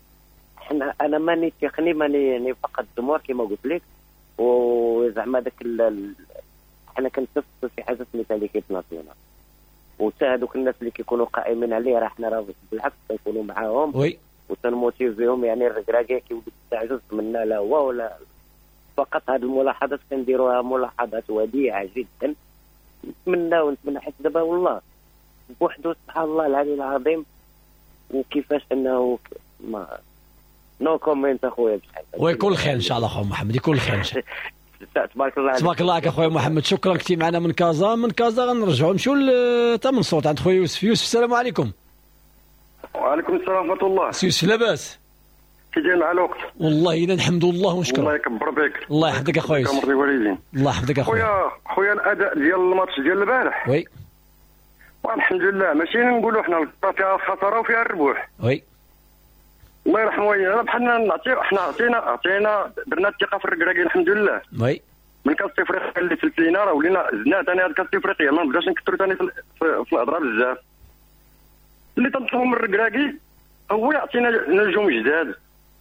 انا ماني تقني ماني فقط جمهور كما قلت لك. وزعما داك حنا كنتنفسوا شي حاجه سميتها ليكيب ناسيونال وتا هذوك الناس اللي كيكونوا قائمين عليه راه حنا راه بالعكس كنكونوا معاهم وي وتنموتيفيهم. يعني الركراكي كيولي تعجز منا لا هو ولا فقط. هذه الملاحظات كنديروها ملاحظات وديعه جدا نتمنى ونتمنى حيت دابا والله بوحدو سبحان الله العلي العظيم وكيفاش انه ما نو كومنت اخويا بشحال ويكون خير ان شاء الله اخويا محمد يكون خير. تبارك الله تبارك الله عليك اخويا محمد. شكرا كثير معنا من كازا غنرجعوا نمشيو لتمن صوت عند خويا يوسف. السلام عليكم. وعليكم السلام ورحمه الله. سي يوسف لاباس؟ كي داير مع الوقت؟ والله الا نحمد الله ونشكر. الله يكبر بك. الله يحفظك اخويا. كمرضي والدين. الله يحفظك اخويا. خويا الاداء ديال الماتش ديال البارح وي والحمد لله ماشي نقولوا حنا فيها الخساره وفيها الربح. وي الله يرحم والدينا بحالنا حنا عطينا درنا الثقه في الركراكي الحمد لله. وي من كاس افريقيا اللي تلفينا راه ولينا زدنا ثاني هذا كاس افريقيا ما نبداش نكثروا ثاني في الهضره بزاف. اللي تنطلبوا من الركراكي هو يعطينا نجوم جداد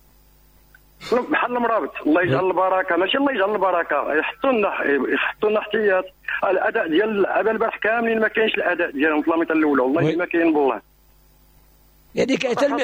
بحال المرابط. الله يجعل البركه ماشي الله يجعل البركه يحطوا لنا احتياط. الاداء ديال اللعابه البارح كاملين ما كاينش الاداء ديالهم في لاميطه الاولى والله ما كاين بالله. يعني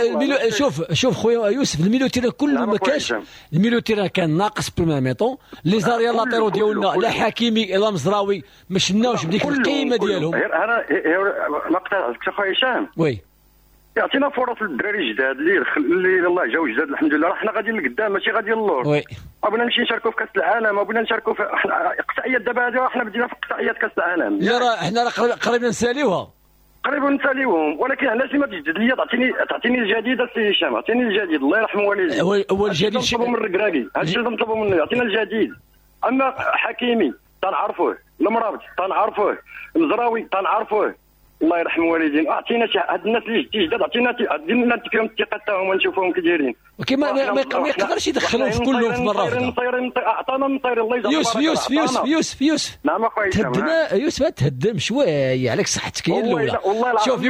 شوف خويا يوسف الميلوتيرا كله ما كانش. الميلوتيرا كان ناقص بالميم ميطون. لي زاريا لاطيرو ديالنا لا حكيمي لا مزراوي ما شناوش بديك القيمه ديالهم. انا ما قطعتش خويا هشام. وي يعطينا فرص للدراري الجداد اللي الله جاو جداد الحمد لله. راه حنا غاديين لقدام ماشي غاديين للور. وي بغينا نمشي نشاركوا في كاس العالم بغينا نشاركوا في اقصائيات. دابا هذه حنا بدينا في اقصائيات كاس العالم. لا راه حنا قريبين نساليوها نساليوهم ولكن علاش ما تجدد لي تعطيني الجديد السي هشام. عطيني الجديد الله يرحم والديك. هو الجديد نطلبوا من الركراكي هذا الشيء نطلبوا منه يعطينا الجديد. اما حكيمي تنعرفوه المرابط تنعرفوه المزراوي تنعرفوه الله يرحم والدين. اعطينا هاد الناس اللي جداد عطينا دينا فيهم الثقه تاعهم ونشوفوهم كي دايرين. وكما ما يقدرش يدخلوهم في كلهم في مره واحده. عطانا نطير الله يجزاك يوسف نعم اخويا تهدنا يوسف تهدم شويه عليك صحتك هي الاولى. شوف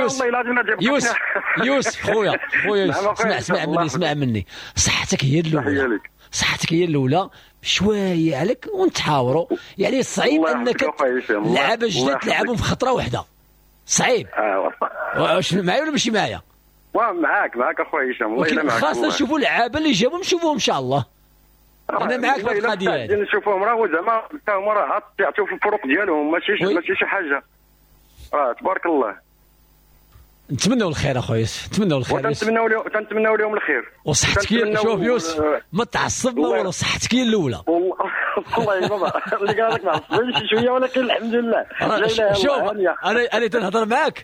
يوسف خويا اسمع مني صحتك هي الاولى. صحتك هي الاولى شويه عليك ونتحاوروا. يعني صعيب انك لعابه جداد تلعبهم في خطره واحده صعيب. واش معايا ولا ماشي معايا؟ معاك اخويا هشام والله الا معاك. خاصة نشوفوا اللعابه اللي جابوا نشوفوهم ان شاء الله. انا معاك في القضيه هذه. نشوفوهم راه زعما حتى راه يعطيو في الفروق ديالهم ماشي شي حاجه. تبارك الله. نتمنوا الخير اخويا، نتمنوا الخير، كنتمناو لهم الخير وصحتك. شوف يوسف ما تعصب ما والو، صحتك هي الاولى. والله بابا اللي قالك ما عصبنيش شويه، ولكن الحمد لله. شوف انا تنهضر معاك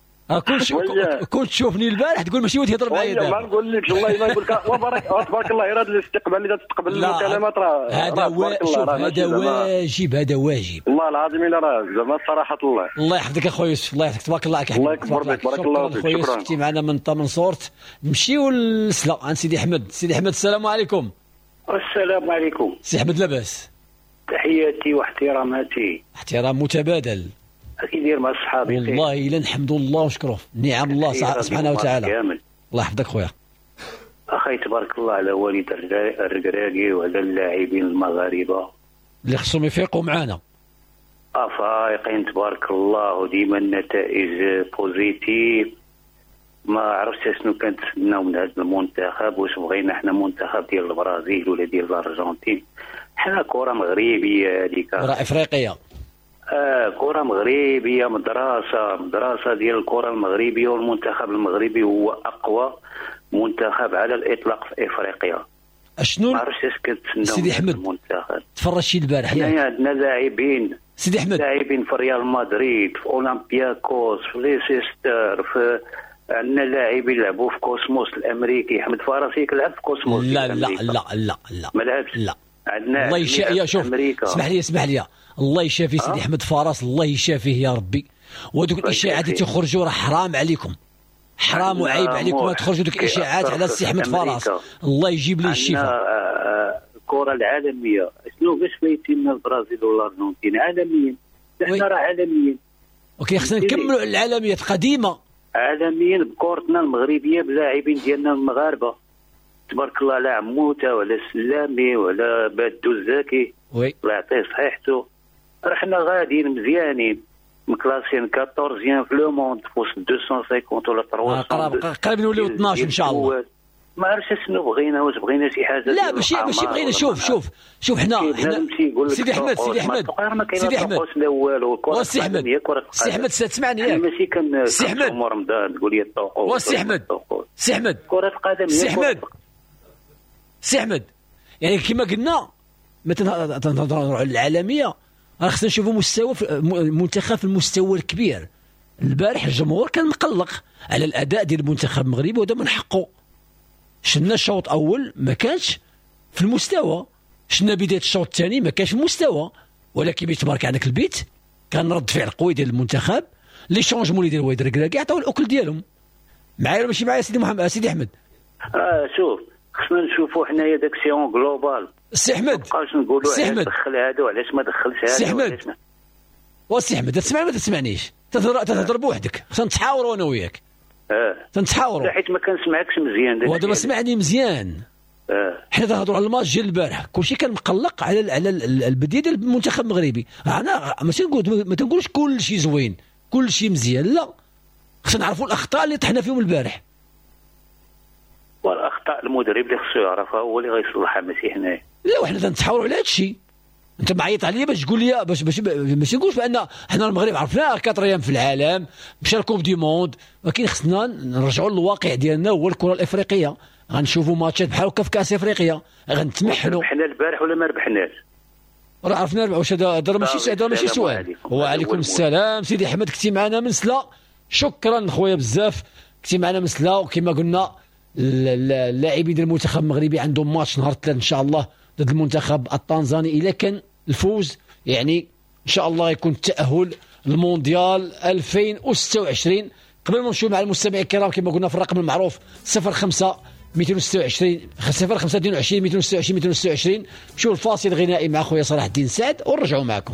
كنت تشوفني البارح تقول ماشي ودي تهضر معايا دابا. ما نقول لك والله ما نقول لك تبارك الله. هذا الاستقبال اللي تتقبل المكالمات راه هذا واجب، هذا واجب والله العظيم. الا راه زعما صراحه الله يحفظك اخويا يوسف، الله يحفظك، تبارك الله عليك. الله يكبر بك، بارك الله فيك، شكرا. كنتي معنا من طمنصورت. نمشيو للسلا عند سيدي احمد. سيدي احمد السلام عليكم. السلام عليكم. سي احمد لاباس؟ تحياتي واحتراماتي. احترام متبادل. كي داير مع صحابي؟ والله الا نحمد الله ونشكره، نعم الله سبحانه وتعالى. الله يحفظك خويا. اخي تبارك الله على والد الركراكي وعلى اللاعبين المغاربه اللي خصهم يفيقوا معانا. فايقين تبارك الله، وديما النتائج بوزيتيف. ما عرفتش شنو كنتسناو من هذا المنتخب، واش بغينا حنا منتخب ديال البرازيل ولا ديال الارجنتين؟ حنا كره مغربيه هذيك، كره افريقيه. كره مغربيه، مدرسه ديال الكره المغربيه، والمنتخب المغربي هو اقوى منتخب على الاطلاق في افريقيا. اشنو ما عرفتش اش كتسناو سيدي احمد المنتخب؟ تفرجتي البارح حنايا عندنا لاعبين سيدي احمد، لاعبين في ريال مدريد، في اولمبياكوس، في ليسيستر، في عندنا لاعبين يلعبوا في كوسموس الامريكي. احمد فراسي كيلعب في كوسموس. لا ما لعبش. لا عندنا الله يشافي. شوف اسمح لي الله يشافي سيدي احمد فراس، الله يشافيه يا ربي. وهذوك الاشاعات اللي تخرجوا راه حرام عليكم، حرام وعيب عليكم تخرجوا دوك الاشاعات على السي احمد فراس. الله يجيب ليه الشفاء. الكره العالميه شنو باش فايتين البرازيل والارجنتين عالميا؟ احنا راه عالميا. اوكي خصنا نكملوا العالميات قديمه عالميا بكورتنا المغربيه بلاعبين ديالنا المغاربه تبارك الله، لا عموته ولا السلامي ولا بادو الزكي. الله يعطيه صحيحته. رحنا غاديين مزيانين، مكلاسين 14 في لو موند في وسط 250 ولا 300. قريب نوليو 12 ان شاء الله. ما عرفتش شنو بغينا، واش بغينا شي حاجه؟ لا ماشي بغينا. شوف حنا سيدي احمد سي احمد تسمعني ياك سي احمد رمضان تقول لي الطوق سي احمد يعني كما قلنا مثلا تنهضروا على العالميه، راه خصنا نشوفوا مستوى المنتخب في المستوى الكبير. البارح الجمهور كان مقلق على الاداء ديال المنتخب المغربي، وهذا من حقه. شفنا الشوط الاول ما كانش في المستوى، شفنا بدايه الشوط الثاني ما كانش في المستوى، ولكن تبارك عليك البيت كان رد فعل قوي ديال المنتخب. لي شونجمون اللي ديال ويد الركراكي عطاو الاكل ديالهم. معايا ولا ماشي معايا سيدي محمد سيدي احمد؟ شوف خصنا نشوفوا حنايا داك سيون جلوبال. سي احمد مابقاوش نقولوا علاش دخل هذا وعلاش ما دخلش هذا. سي احمد وسي احمد تسمعني ما تسمعنيش، تهضر بوحدك. خصنا نتحاوروا انا وياك. تنتحاوروا حيت ما كنسمعكش مزيان. ودابا سمعني مزيان. حنا تنهضروا على الماتش ديال البارح، كلشي كان مقلق على البدايه ديال المنتخب المغربي. انا ماشي نقول ما تنقولش كلشي زوين كلشي مزيان، لا خصنا نعرفوا الاخطاء اللي طحنا فيهم البارح. والاخطاء المدرب اللي خصو يعرفها هو اللي غيصلحها ماشي حنايا. لا وحنا تنتحاوروا على هذا الشيء. انت معيط عليا باش تقول لي باش ماشي نقولش بان حنا المغرب عرفناه 4 ايام في العالم مشى الكوب دي موند، ولكن خصنا نرجعوا للواقع ديالنا هو الكره الافريقيه. غنشوفوا ماتشات بحال هكا في كاس افريقيا غنتمحنوا. ربحنا البارح ولا ما ربحناش؟ راه عرفنا واش هذا ماشي سؤال. وعليكم السلام سيدي احمد، كنتي معنا من سلا. شكرا خويا بزاف، كنتي معنا من سلا. وكما قلنا اللاعبين ديال المنتخب المغربي عندهم ماتش نهار الثلاث ان شاء الله ضد المنتخب التنزاني. الا كان الفوز يعني ان شاء الله يكون التاهل للمونديال 2026. قبل ما نمشيو مع المستمعين الكرام كما قلنا في الرقم المعروف 05 226 0522 226 226. نمشيو الفاصل الغنائي مع خويا صلاح الدين سعد ونرجعوا معكم.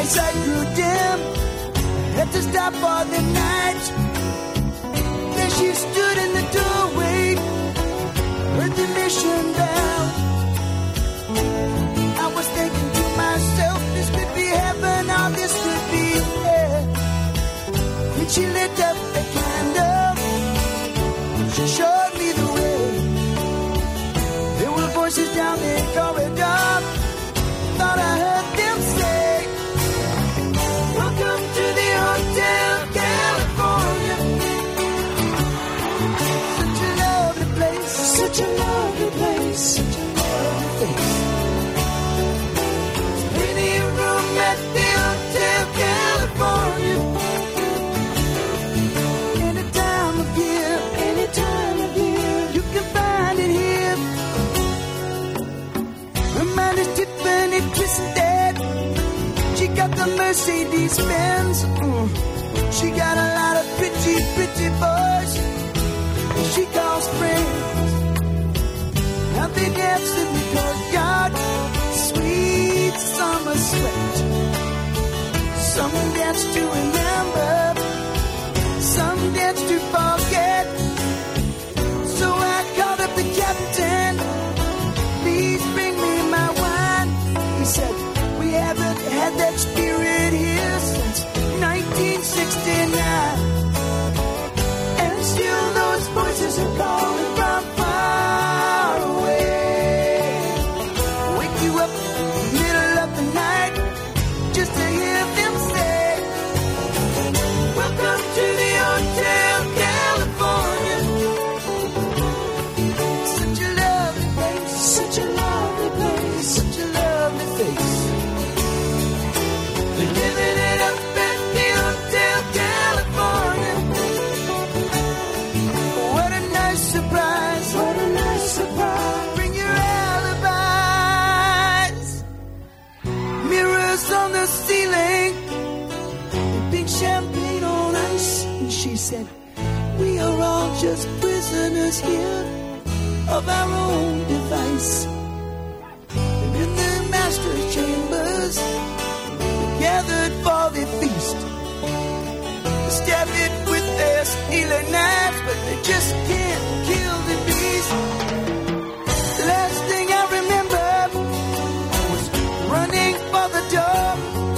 sight grew dim, had to stop for the night. Then she stood in the doorway, heard the mission bell. I was thinking to myself, this could be heaven or this could be hell. When she lit up the candle, she showed me the way. There were voices down the corridor, thought I heard them say, welcome to the Hotel California. Such a lovely place, such a lovely place, such a lovely place. Any room at the Hotel California. Any time of year, you can find it here. Her mind is Tiffany twisted. She got the Mercedes Benz. She got a lot of pretty, pretty boys she calls friends. Now they dance in the courtyard, sweet summer sweat. Some dance to remember, some dance to forget. So I called up the captain, please bring me my wine. He said, we haven't had that spirit here since 1969. And still those voices are calling from far away. Wake you up in the middle of the night just to hear them say, welcome to the Hotel California. Such a lovely place, such a lovely place, such a lovely face. They're living it up at the Hotel California. What a nice surprise, what a nice surprise. Bring your alibis. Mirrors on the ceiling, big champagne on ice. And she said, we are all just prisoners here of our own device. And in the master chambers, gathered for the feast. Stab it with their stealing knives, but they just can't kill the beast. The last thing I remember was running for the door.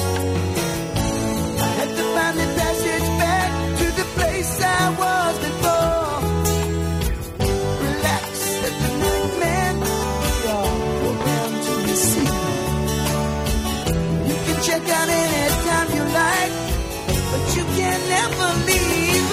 I had to find the passage back to the place I was before. Relax, said the night man. Y'all go down to the sea. You can check out anytime you like, but you can never leave.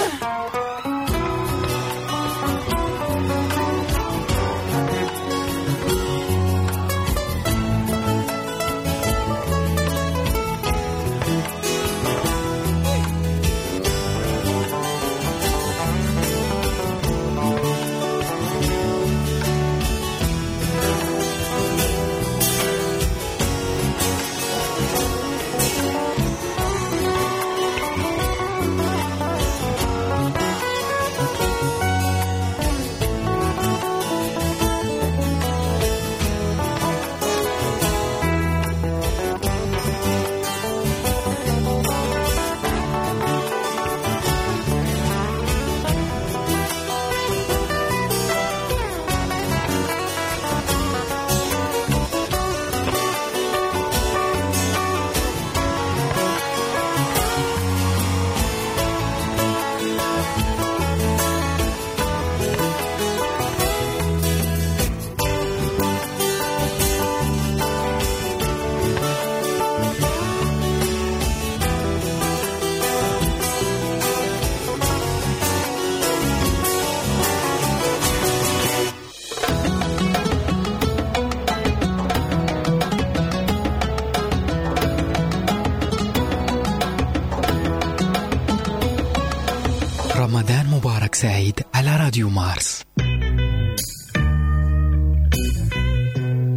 رمضان مبارك سعيد على راديو مارس.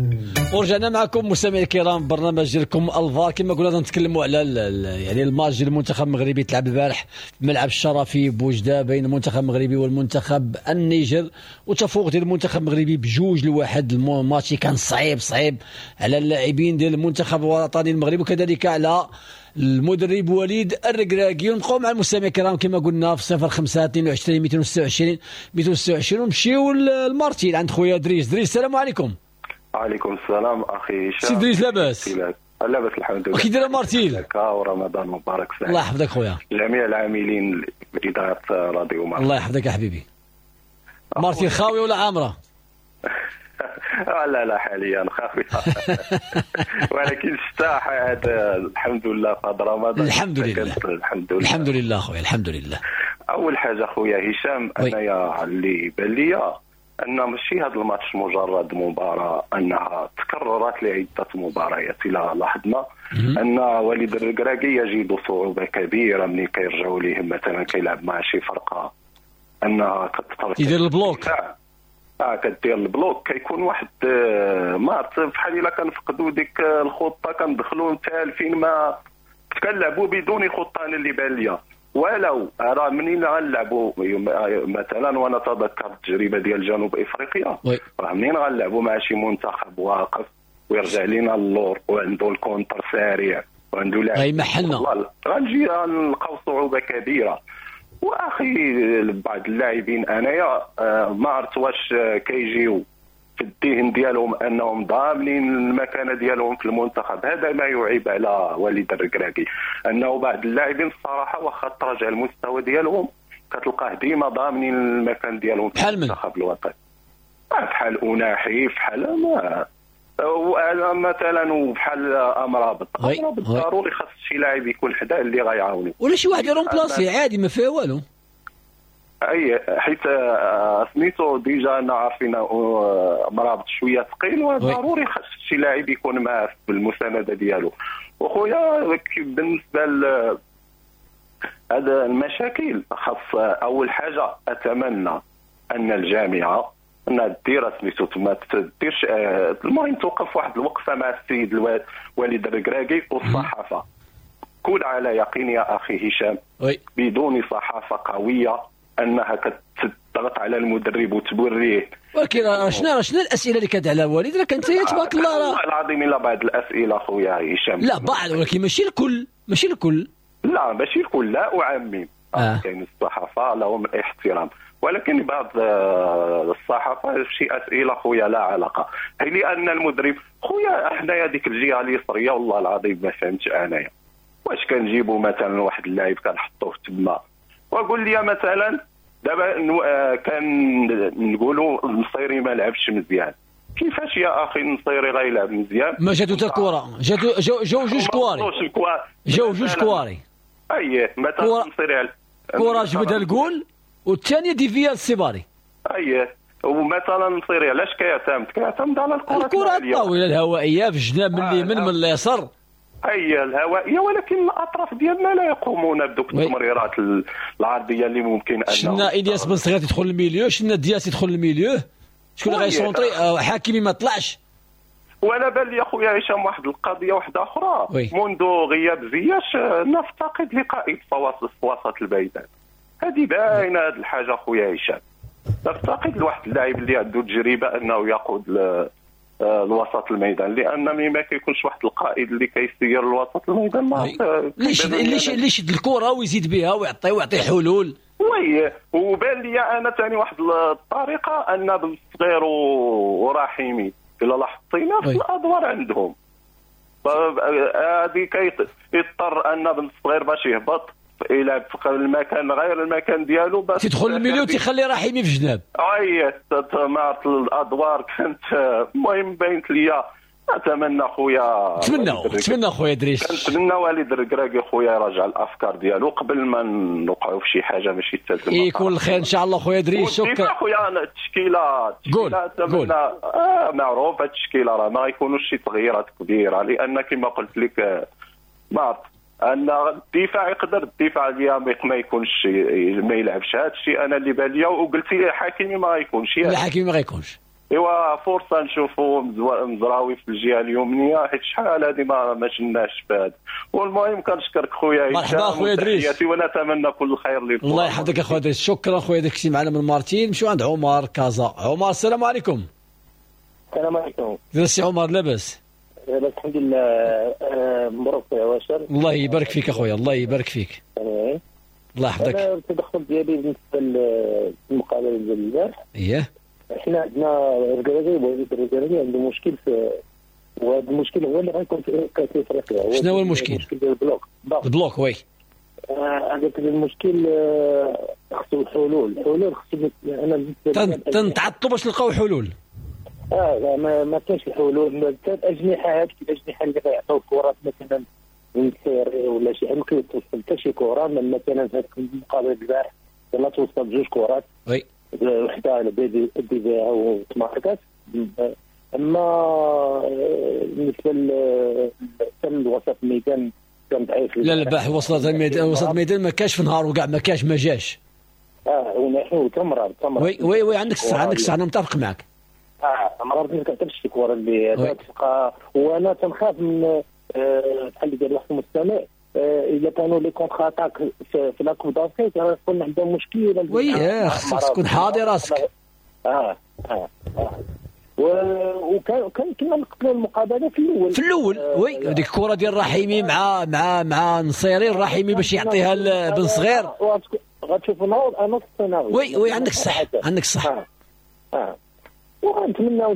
ورجعنا معكم مستمعي الكرام برنامج ديالكم الفار. كما قلنا نتكلموا على يعني الماتش ديال المنتخب المغربي تلعب البارح في ملعب الشرفي بوجده بين المنتخب المغربي والمنتخب النيجر، وتفوق ديال المنتخب المغربي ب2-1. الماتش كان صعيب على اللاعبين ديال المنتخب الوطني المغربي وكذلك على المدرب وليد الركراكي. ونبقاو مع المستمعين الكرام كما قلنا في 05 22 226 ونمشيو للمارتيل عند خويا دريس. السلام عليكم. وعليكم السلام اخي هشام. سي دريس لاباس؟ لاباس الحمد لله. كي داير مارتيل؟ ورمضان مبارك سعيد. الله يحفظك خويا. جميع العاملين بإدارة راديو مارتيل. الله يحفظك يا حبيبي. مارتيل خاوية ولا عامرة؟ لا حاليا خاوية ولكن الشتاء هذا الحمد لله في هذا رمضان. الحمد لله خويا الحمد لله. أول حاجة خويا هشام أنا اللي بان لي أن ماشي هذا الماتش مجرد مباراة، أنها تكررت لعدة مباريات. إلى لاحظنا أن وليد الركراكي يجد صعوبة كبيرة ملي كيرجعوا ليه مثلا كيلعب مع شي فرقة أنها كتقدر يدير البلوك. كدير البلوك كيكون واحد ما بحال إلا كنفقدوا ديك الخطة كندخلوا متالفين ما كنلعبوا بدون خطة. أنا اللي بان ليا ولو راه منين غنلعبوا مثلا، وانا تذكرت التجربه ديال جنوب افريقيا، راه منين غنلعبوا مع شي منتخب واقف ويرجع لينا اللور وعنده الكونتر سريع وعنده لاعب غيمحلنا، غنجي نلقاو صعوبه كبيره. واخي بعض اللاعبين انايا ما عرفت واش كيجيو في الذهن ديالهم انهم ضامنين المكانه ديالهم في المنتخب. هذا ما يعيب على وليد الركراكي، انه بعض اللاعبين الصراحه واخا تراجع المستوى ديالهم كتلقاه ديما ضامنين المكان ديالهم في المنتخب الوطني. بحال أناحي بحال مثلا وبحال امرابط ضروري خاص شي لاعب يكون حداه اللي غيعاونو ولا شي واحد يرومبلاسي عادي ما فيها والو. اي حيت سميتو ديجا انا عارفين مرابط شويه ثقيل وضروري خاص شي لاعب يكون معاه بالمسانده ديالو. وخويا بالنسبه هذا المشاكل خاص اول حاجه اتمنى ان الجامعه انها دير سميتو ما تديرش المهم توقف واحد الوقفه مع السيد وليد الركراكي والصحافه. كون على يقين يا اخي هشام بدون صحافه قويه انها كتضغط على المدرب وتوريه. ولكن شنو الاسئله اللي كانت على والد؟ راه كانت تبارك الله والله العظيم الا بعض الاسئله خويا هشام. لا بعض ولكن ماشي الكل. لا ماشي الكل لا اعمم. كاين الصحافه لهم الاحترام ولكن بعض الصحافه شي اسئله خويا لا علاقه. هي لان المدرب خويا حنايا ديك الجهه اليسريه والله العظيم ما فهمتش انايا واش كنجيبوا مثلا واحد اللاعب كنحطوه تما وقول لي مثلا دابا كان نقولوا النصيري ما لعبش مزيان. كيفاش يا اخي النصيري غيلعب مزيان؟ ما جاتو حتى كره، جاو جوج كواري. جاو جوج كواري. اييه مثلا النصيري كره جبدها الجول والثانيه ديفيا السيباري. اييه ومثلا النصيري علاش كيعتمد على الكره الطويله الهوائيه في الجناب من اليمين من اليسار. اي الهوائيه ولكن الاطراف ديالنا لا يقومون بدوك التمريرات العرضيه اللي ممكن ان شفنا الياس بن صغير يدخل الميليو، شفنا دياس يدخل الميليو، شكون اللي غيسونطري؟ حكيمي ما طلعش. وانا بان لي خويا هشام واحد القضيه واحده اخرى منذ غياب زياش نفتقد لقائد في وسط الميدان. هذه باينه هذه الحاجه خويا هشام، نفتقد لواحد اللاعب اللي عنده تجربه انه يقود الوسط الميدان، لان ما كيكونش واحد القائد اللي كيسير الوسط الميدان اللي يشد الكره ويزيد بها ويعطي حلول. وي وبان لي انا ثاني واحد الطريقه ان بن صغير ورحيمي الا لاحظتي نفس الادوار عندهم، هذه كيضطر ان بن صغير باش يهبط يلعب في المكان غير المكان ديالو باش تدخل الميليو تيخلي رحيمي في جناب. مارت الادوار كانت المهم بينت ليا. اتمنى خويا نتمنى خويا دريس، نتمنى وليد الركراكي خويا يراجع الافكار ديالو قبل ما نوقعوا في شي حاجه ماشي تلزم. يكون الخير ان شاء الله خويا دريس. شكرا خويا. التشكيله اتمنى معروف التشكيله راه ما يكونوش شي تغييرات كبيره، لان كما قلت لك ما ان الدفاع يقدر الدفاع اليوم ما يكونش ما يلعبش. هذا الشيء انا اللي بان ليا. وقلتي حكيمي ما غيكونش. لا حكيمي ما غيكونش. ايوا فرصه نشوفوا مزراوي في الجهه اليمنيه، حيت شحال هذه ما شناش فهاد. والمهم كنشكرك خويا هشام، مرحبا خويا دريس، ونتمنى كل الخير لكم. الله يحفظك اخويا دريس، شكرا خويا دريس. كنتي معنا من مارتين، نمشيو عند عمر كازا. عمر السلام عليكم. السلام عليكم. درسي عمر لاباس؟ لاباس الحمد لله. مبروك يا واشر. الله يبارك فيك اخويا، الله يبارك فيك. الله يحفظك. انا التدخل ديالي بالنسبه للمقابله ديال البارح. اييه. احنا عندنا الرجالي عنده مشكل في، وهذا المشكل هو اللي غيكون في كاس افريقيا. شنو هو المشكل؟ المشكل ديال البلوك وي. هذاك المشكل خصو الحلول خصو. انا تنتعطلوا باش نلقاو حلول. ما كاينش الحلول. الاجنحه، هذيك الاجنحه اللي غيعطيو الكرات مثلا من سيري ولا شي حاجه، ما كيوصل حتى شي كره. مثلا في هذيك المقابله البارح يلاه توصل 2 كرات، وي، وحده على بيديها وتماركات. اما بالنسبه لوسط الميدان كان ضعيف. لا الباح وسط الميدان ما كاش في نهار وكاع ما كاش، ما جاش. ونحن تمرر. وي عندك الصح انا متفق معك. مرات ما كتعرفش الكره اللي تلقى. وانا تنخاف من بحال اللي قال واحد المستمع، اذا كانوا لي كونتر اتاك في لا كوب دافريك غيكون عندهم مشكله. وي خصك تكون حاضر راسك. وكان كنا نقتلوا المقابله في الاول. وي هذيك الكره ديال الرحيمي مع نصيري، الرحيمي باش يعطيها لبن صغير. غتشوفوا نص السيناريو. وي عندك الصح. ونتمناو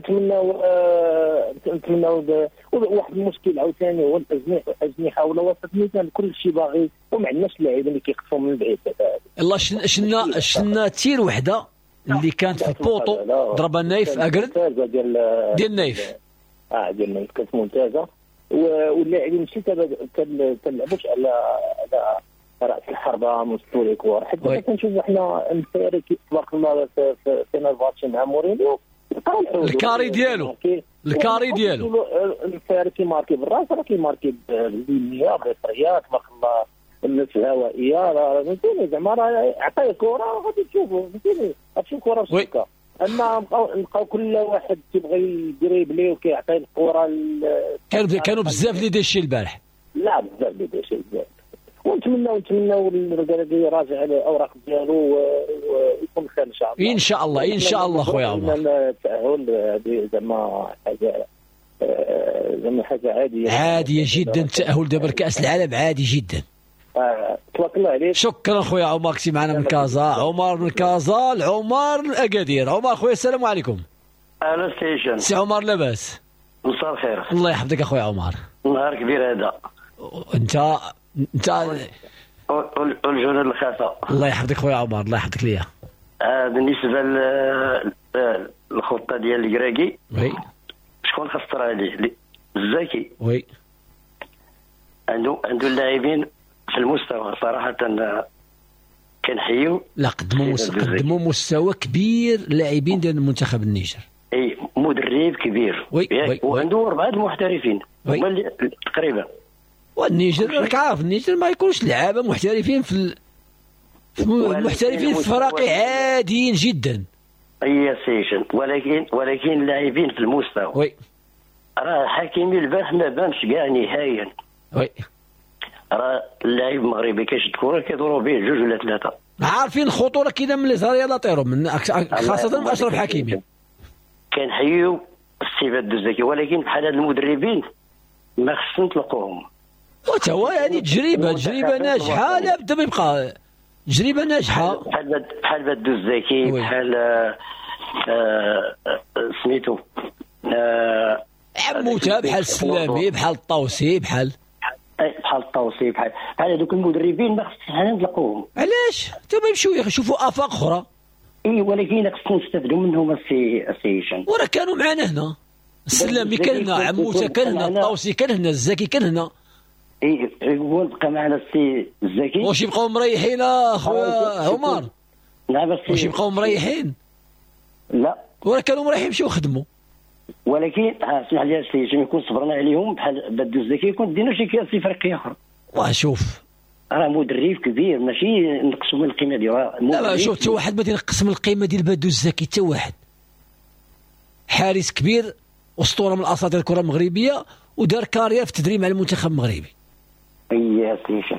واحد المشكل عاوتاني هو الاجنحه ولا وسط الميدان كل شيء باغي، وما عندناش اللاعبين اللي كيخطفوا من بعيد. الله شنا تير وحده اللي كانت في البوطو ضربها نايف اقرد ديال نايف. ديال نايف كانت ممتازه. واللاعبين ماشي تلعبوش على راس الحربه مستوى الكور. حتى كنشوفوا حنا الفريق تبارك الله في نافاتش مع مورينيو الكاري ديالو الفريق كيماركي بالراس، راه كيماركي باليمين بالطريات تبارك الله، الناس الهوائيه. فهمتيني زعما راه عطيه كره غادي تشوفوا، فهمتيني غتشوف كره بشكل. اما نبقاو كل واحد كيبغي يدريبلي وكيعطي الكره. كانوا بزاف اللي دايشي البارح. لا بزاف اللي دايشي بزاف. ونتمناو الرجال يراجع الاوراق ديالو ويكون خير ان شاء الله. ان شاء الله خويا عمر. التاهل هذه زعما حاجه عاديه جدا. التاهل دابا لكاس العالم عادي جدا. تبارك الله عليك. شكرا خويا عمر، كنتي معنا من كازا. عمر من كازا، العمر الاكادير. عمر خويا السلام عليكم. اهلا سي سي عمر لاباس؟ مساء الخير. الله يحفظك اخويا عمر. نهار كبير هذا. انت والجنود الخاصه. الله يحفظك خويا عمر، الله يحفظك ليا. بالنسبه للخطه ديال الكراكي، وي، شكون خسر عليه؟ الزكي. وي، عنده اللاعبين في المستوى صراحه كنحيو. لا قدموا مستوى كبير لاعبين ديال المنتخب النيجر. اي مدرب كبير. وي. وعنده 4 محترفين تقريبا. والنيجر راك عارف النيجر ما يكونش لعابه محترفين في المحترفين في فراقي عاديين جدا. اي سيشن، ولكن اللاعبين في المستوى. وي، راه حكيمي البارح ما بانش كاع نهائيا. وي، راه اللاعب المغربي كيشد الكره كيضربوا به 2 ولا 3. عارفين الخطوره كاينه من الازهر يلاه طيروا من خاصه من اشرف حكيمي. كنحيو السي الزكي، ولكن بحال هاد المدربين ما خصنا نطلقوهم. وتا هو يعني تجربه ناجحه، لا بد ما يبقى تجربه ناجحه. بحال بدو الزكي، بحال سميتو عموته، بحال السلامي، بحال الطوسي، بحال الطوسي، بحال هذوك المدربين ما خصناش حنا نطلقوهم. علاش؟ تما يمشيو يشوفوا افاق اخرى. ولكن خصنا نستافدوا منهم السي هشام. وراه كانوا معنا هنا، السلامي كان هنا، عموته كان هنا، الطوسي كان هنا، الزكي كان هنا. هو بقى معنا السي الزكي. واش يبقاو مريحين اخويا عمر؟ لا بس واش يبقاو مريحين؟ لا، وراه كانوا مريحين يمشيو يخدموا. ولكن اسمح لي السي هشام، يكون صبرنا عليهم بحال بدو الزكي يكون دينا شي كاس افريقيا اخرى. وشوف راه مدرب كبير، ماشي نقصوا من القيمه ديالو. لا شوف، حتى واحد ما تينقص من القيمه ديال بدو الزكي، حتى واحد حارس كبير اسطوره من اساطير الكره المغربيه ودار كارير في التدريب مع المنتخب المغربي. اي سي هشام.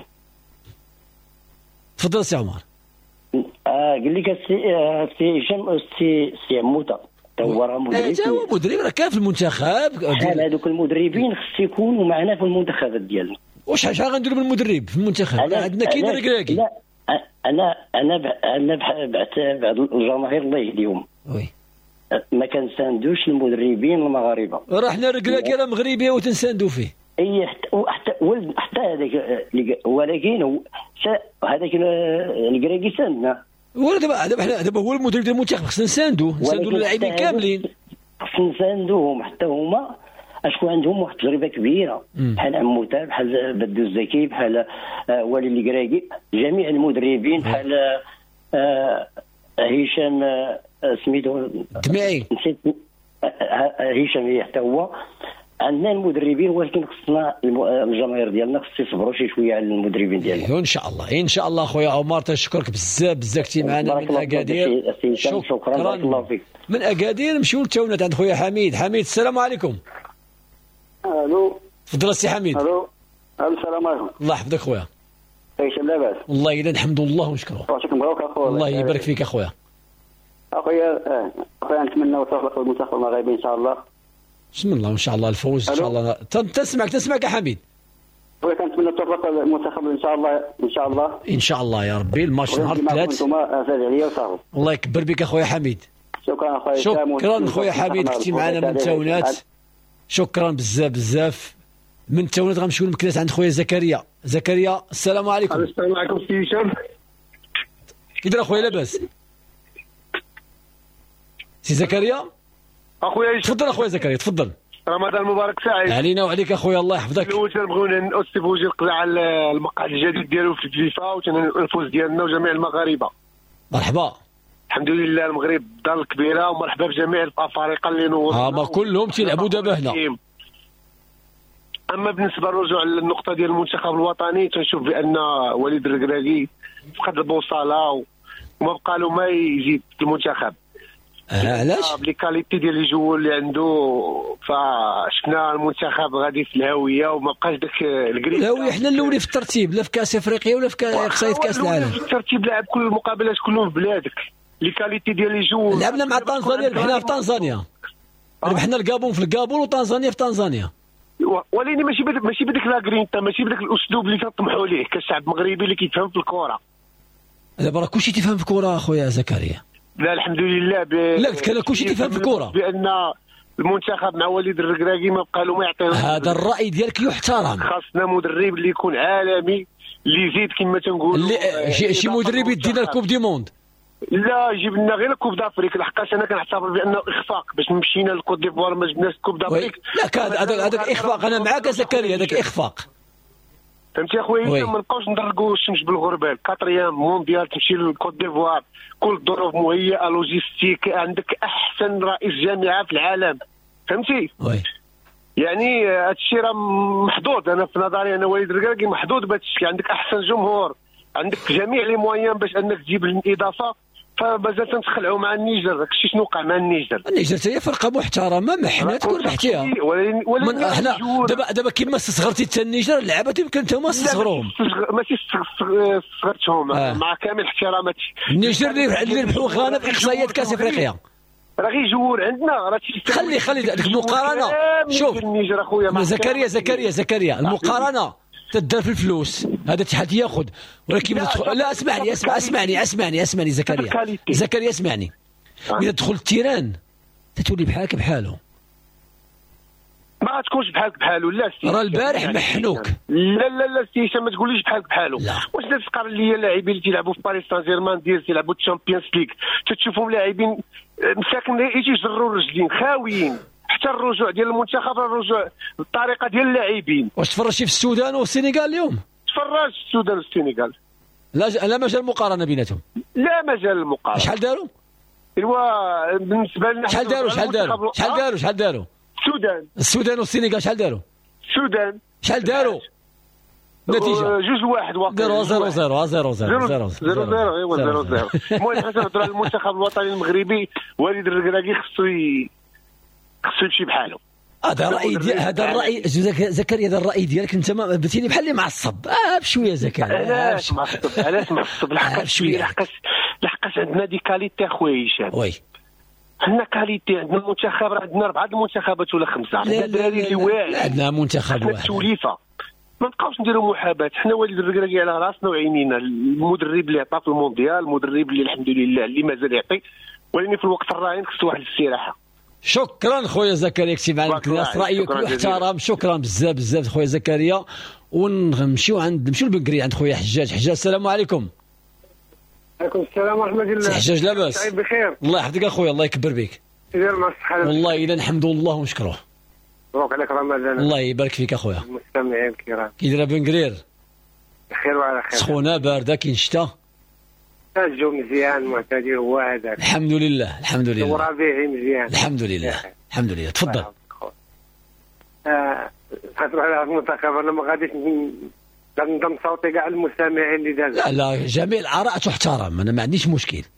تفضل سي عمر. قال لك سي هشام سي عموته هو راه مدرب. هو مدرب راه كان في المنتخب. بحال هذوك المدربين خص يكونوا معنا في المنتخبات ديالنا. واش غنديروا بالمدرب في المنتخب؟ عندنا كاين ركراكي. لا انا بعت الجماهير الله يهديهم. وي ما كنساندوش المدربين المغاربه. راه حنا ركراكي راه مغربيه وتنساندوا فيه. اي حتى هذاك ولكن هذاك الكراكي ساندنا. دابا هو المدرب ديال المنتخب خصنا نساندوه اللاعبين كاملين. خصنا نساندوهم حتى هما اشكون عندهم واحد التجربه كبيره بحال عموته بحال بدو الزكي بحال ولي الكراكي جميع المدربين بحال هشام سميتو دمعي نسيت هشام حتى هو. عندنا المدربين ولكن خصنا الجماهير ديالنا خص يصبروا شي شويه على المدربين ديالنا. ان شاء الله ان شاء الله خويا عمر تنشكرك بزاف كنتي معنا من اكادير. شكرا بارك الله فيك. من اكادير نمشيو للتاونات عند خويا حميد. السلام عليكم. الو تفضل السي حميد. الو السلام عليكم. الله يحفظك خويا. هشام لاباس؟ والله الا الحمد لله ونشكره. واش مبروك اخويا. الله يبارك فيك اخويا. اخويا نتمنى التوفيق للمنتخب المغربي ان شاء الله. بسم الله ان شاء الله الفوز ان شاء الله. تسمعك يا حميد. خويا كنتمنى التوفيق للمنتخب ان شاء الله ان شاء الله يا ربي. الماتش نهار الثلاث. الله يكبر بك اخويا حميد. شكرا اخويا. شكرا خويا حميد كنتي معنا من التاونات. شكرا بزاف من التاونات. غنمشيو لمكناس عند خويا زكريا. السلام عليكم. السلام عليكم سي هشام. كي داير اخويا لاباس؟ سي زكريا اخويا تفضل. اخويا زكريا تفضل. رمضان مبارك سعيد علينا وعليك اخويا الله يحفظك. الاول تنبغيو نستفوجي القضاء على المقعد الجديد ديالو في الفيفا والفوز ديالنا وجميع المغاربه. مرحبا. الحمد لله المغرب دار الكبيره ومرحبا بجميع الافارقه اللي نوروا. ما كلهم تيلعبوا دابا هنا. اما بالنسبه للرجوع للنقطه ديال المنتخب الوطني تنشوف بان وليد الركراكي فقد البوصله وما بقى له ما يزيد في المنتخب. علاش؟ بلي كاليتي ديال الجو اللي عنده فشفنا المنتخب غادي في الهويه وما بقاش داك الكريم. الهويه حنا الاولين في الترتيب لا في كاس افريقيا ولا في اقصائيات كاس العالم. في الترتيب لعب كل المقابلات كلهم في بلادك. لي كاليتي ديال الجو لعبنا مع طنزانيا. ربحنا في طنزانيا. ربحنا الكابون في الكابون وطنزانيا في طنزانيا. ولكن ماشي بديك لا غرينتا ماشي بداك الاسلوب اللي كنطمحوا ليه كشعب مغربي اللي كيفهم في الكره. دابا راه كلشي تيفهم في الكره اخويا زكريا. لا الحمد لله لا كان كلشي تيفهم في الكره بان المنتخب مع وليد الركراكي ما بقى له ما يعطيه. هذا الراي ديالك يحترم. خاصنا مدرب اللي يكون عالمي اللي يزيد كما تنقولوا شي مدرب يدينا الكوب دي موند. لا جيب لنا غير الكوب دافريك لحقاش انا كنعتبر بانه اخفاق باش مشينا للكوت ديفوار ما جبناش الكوب دافريك. لا هذاك اخفاق. انا معاك زكريا هذاك اخفاق. فهمتي اخويا ما نبقاوش نضرقوا الشمس بالغربال. 4 مونديال تمشي للكوت ديفوار كل الظروف مهيئه لوجيستيك عندك احسن رئيس جامعه في العالم. فهمتي؟ وي يعني هادشي راه محظوظ. انا في نظري انا وليد الركراكي محظوظ بهذا الشيء. عندك احسن جمهور عندك جميع لي مويان باش انك تجيب الاضافه. فمازال تنتخلعوا مع النيجر. داكشي شنو وقع مع النيجر هي فرقه محترمه ما حنا تكون ربحتيها. حنا دابا كيما استصغرتي حتى النيجر اللعابه يمكن انت ما استصغروهم. ماشي استصغرتهم مع كامل احتراماتي. النيجر اللي ربحوا غانا في اقصائيات كاس افريقيا راه غير جمهور عندنا راه خلي ديك المقارنه. شوف النيجر اخويا زكريا المقارنه تدار في الفلوس. هذا اتحاد ياخذ ولكن لا اسمعني زكريا اسمعني. اذا تدخل التيران تتولي بحاله ما تكونش بحاله. لا راه البارح محنوك. لا سي هشام ما تقوليش بحاله. واش داك تقارن لي اللاعبين اللي تيلعبوا في باريس سان جيرمان تيلعبوا الشامبيونز ليغ تتشوفهم لاعبين مساكن يجروا الرجلين خاويين. حتى الرجوع ديال المنتخب الرجوع بالطريقه ديال اللاعبين. واش تفرجتي في السودان والسنغال اليوم؟ تفرج السودان والسنغال. لا مجال مقارنه بيناتهم. لا مجال المقارنه. شحال داروا؟ ايوا بالنسبه لنا شحال داروا؟ السودان والسنغال شحال داروا؟ السودان شحال داروا؟ نتيجه 2-1 واقع. 0-0. المهم حنا نهضروا على المنتخب الوطني المغربي. وليد الركراكي خصو خصو يمشي بحاله. هذا الراي ديال هذا الراي زكريا، هذا الراي ديالك انت ما بتيني بحال اللي معصب. بشويه زكريا. علاش معصب؟ لحقاش عندنا دي كاليتي اخويا هشام. وي عندنا كاليتي، عندنا المنتخب، راه عندنا 4 المنتخبات ولا 5. عندنا الدراري اللي واعرين، عندنا منتخب واحد. التوليفه ما نبقاوش نديروا محاباه. حنا وليد الركراكي على راسنا وعينينا، المدرب اللي عطى في المونديال، المدرب اللي الحمد لله اللي مازال يعطي، ولكن في الوقت الراهن خصو واحد الاستراحه. شكرا خويا زكريا، كتب عندك الناس رايك واحترام. شكرا بزاف بزاف خويا زكريا. ونمشيو لبنكري عند خويا حجاج. حجاج السلام عليكم. عليكم السلام ورحمه الله. حجاج لاباس؟ بخير الله يحفظك اخويا، الله يكبر بك. دير مع الصحه والله الا نحمد الله ونشكروه. مبروك عليك رمضان. الله يبارك فيك اخويا. المستمعين الكرام كي داير بنكرير؟ بخير وعلى خير. سخونه بارده كاين شتا؟ الجو مزيان معتدل هو هذاك. الحمد لله الحمد لله. وربيعي مزيان الحمد لله الحمد لله. تفضل. غتروح على المنتخب. انا ما غاديش نضم صوتي كاع المستمعين اللي دازوا. لا جميع الاراء تحترم، انا ما عنديش مشكل.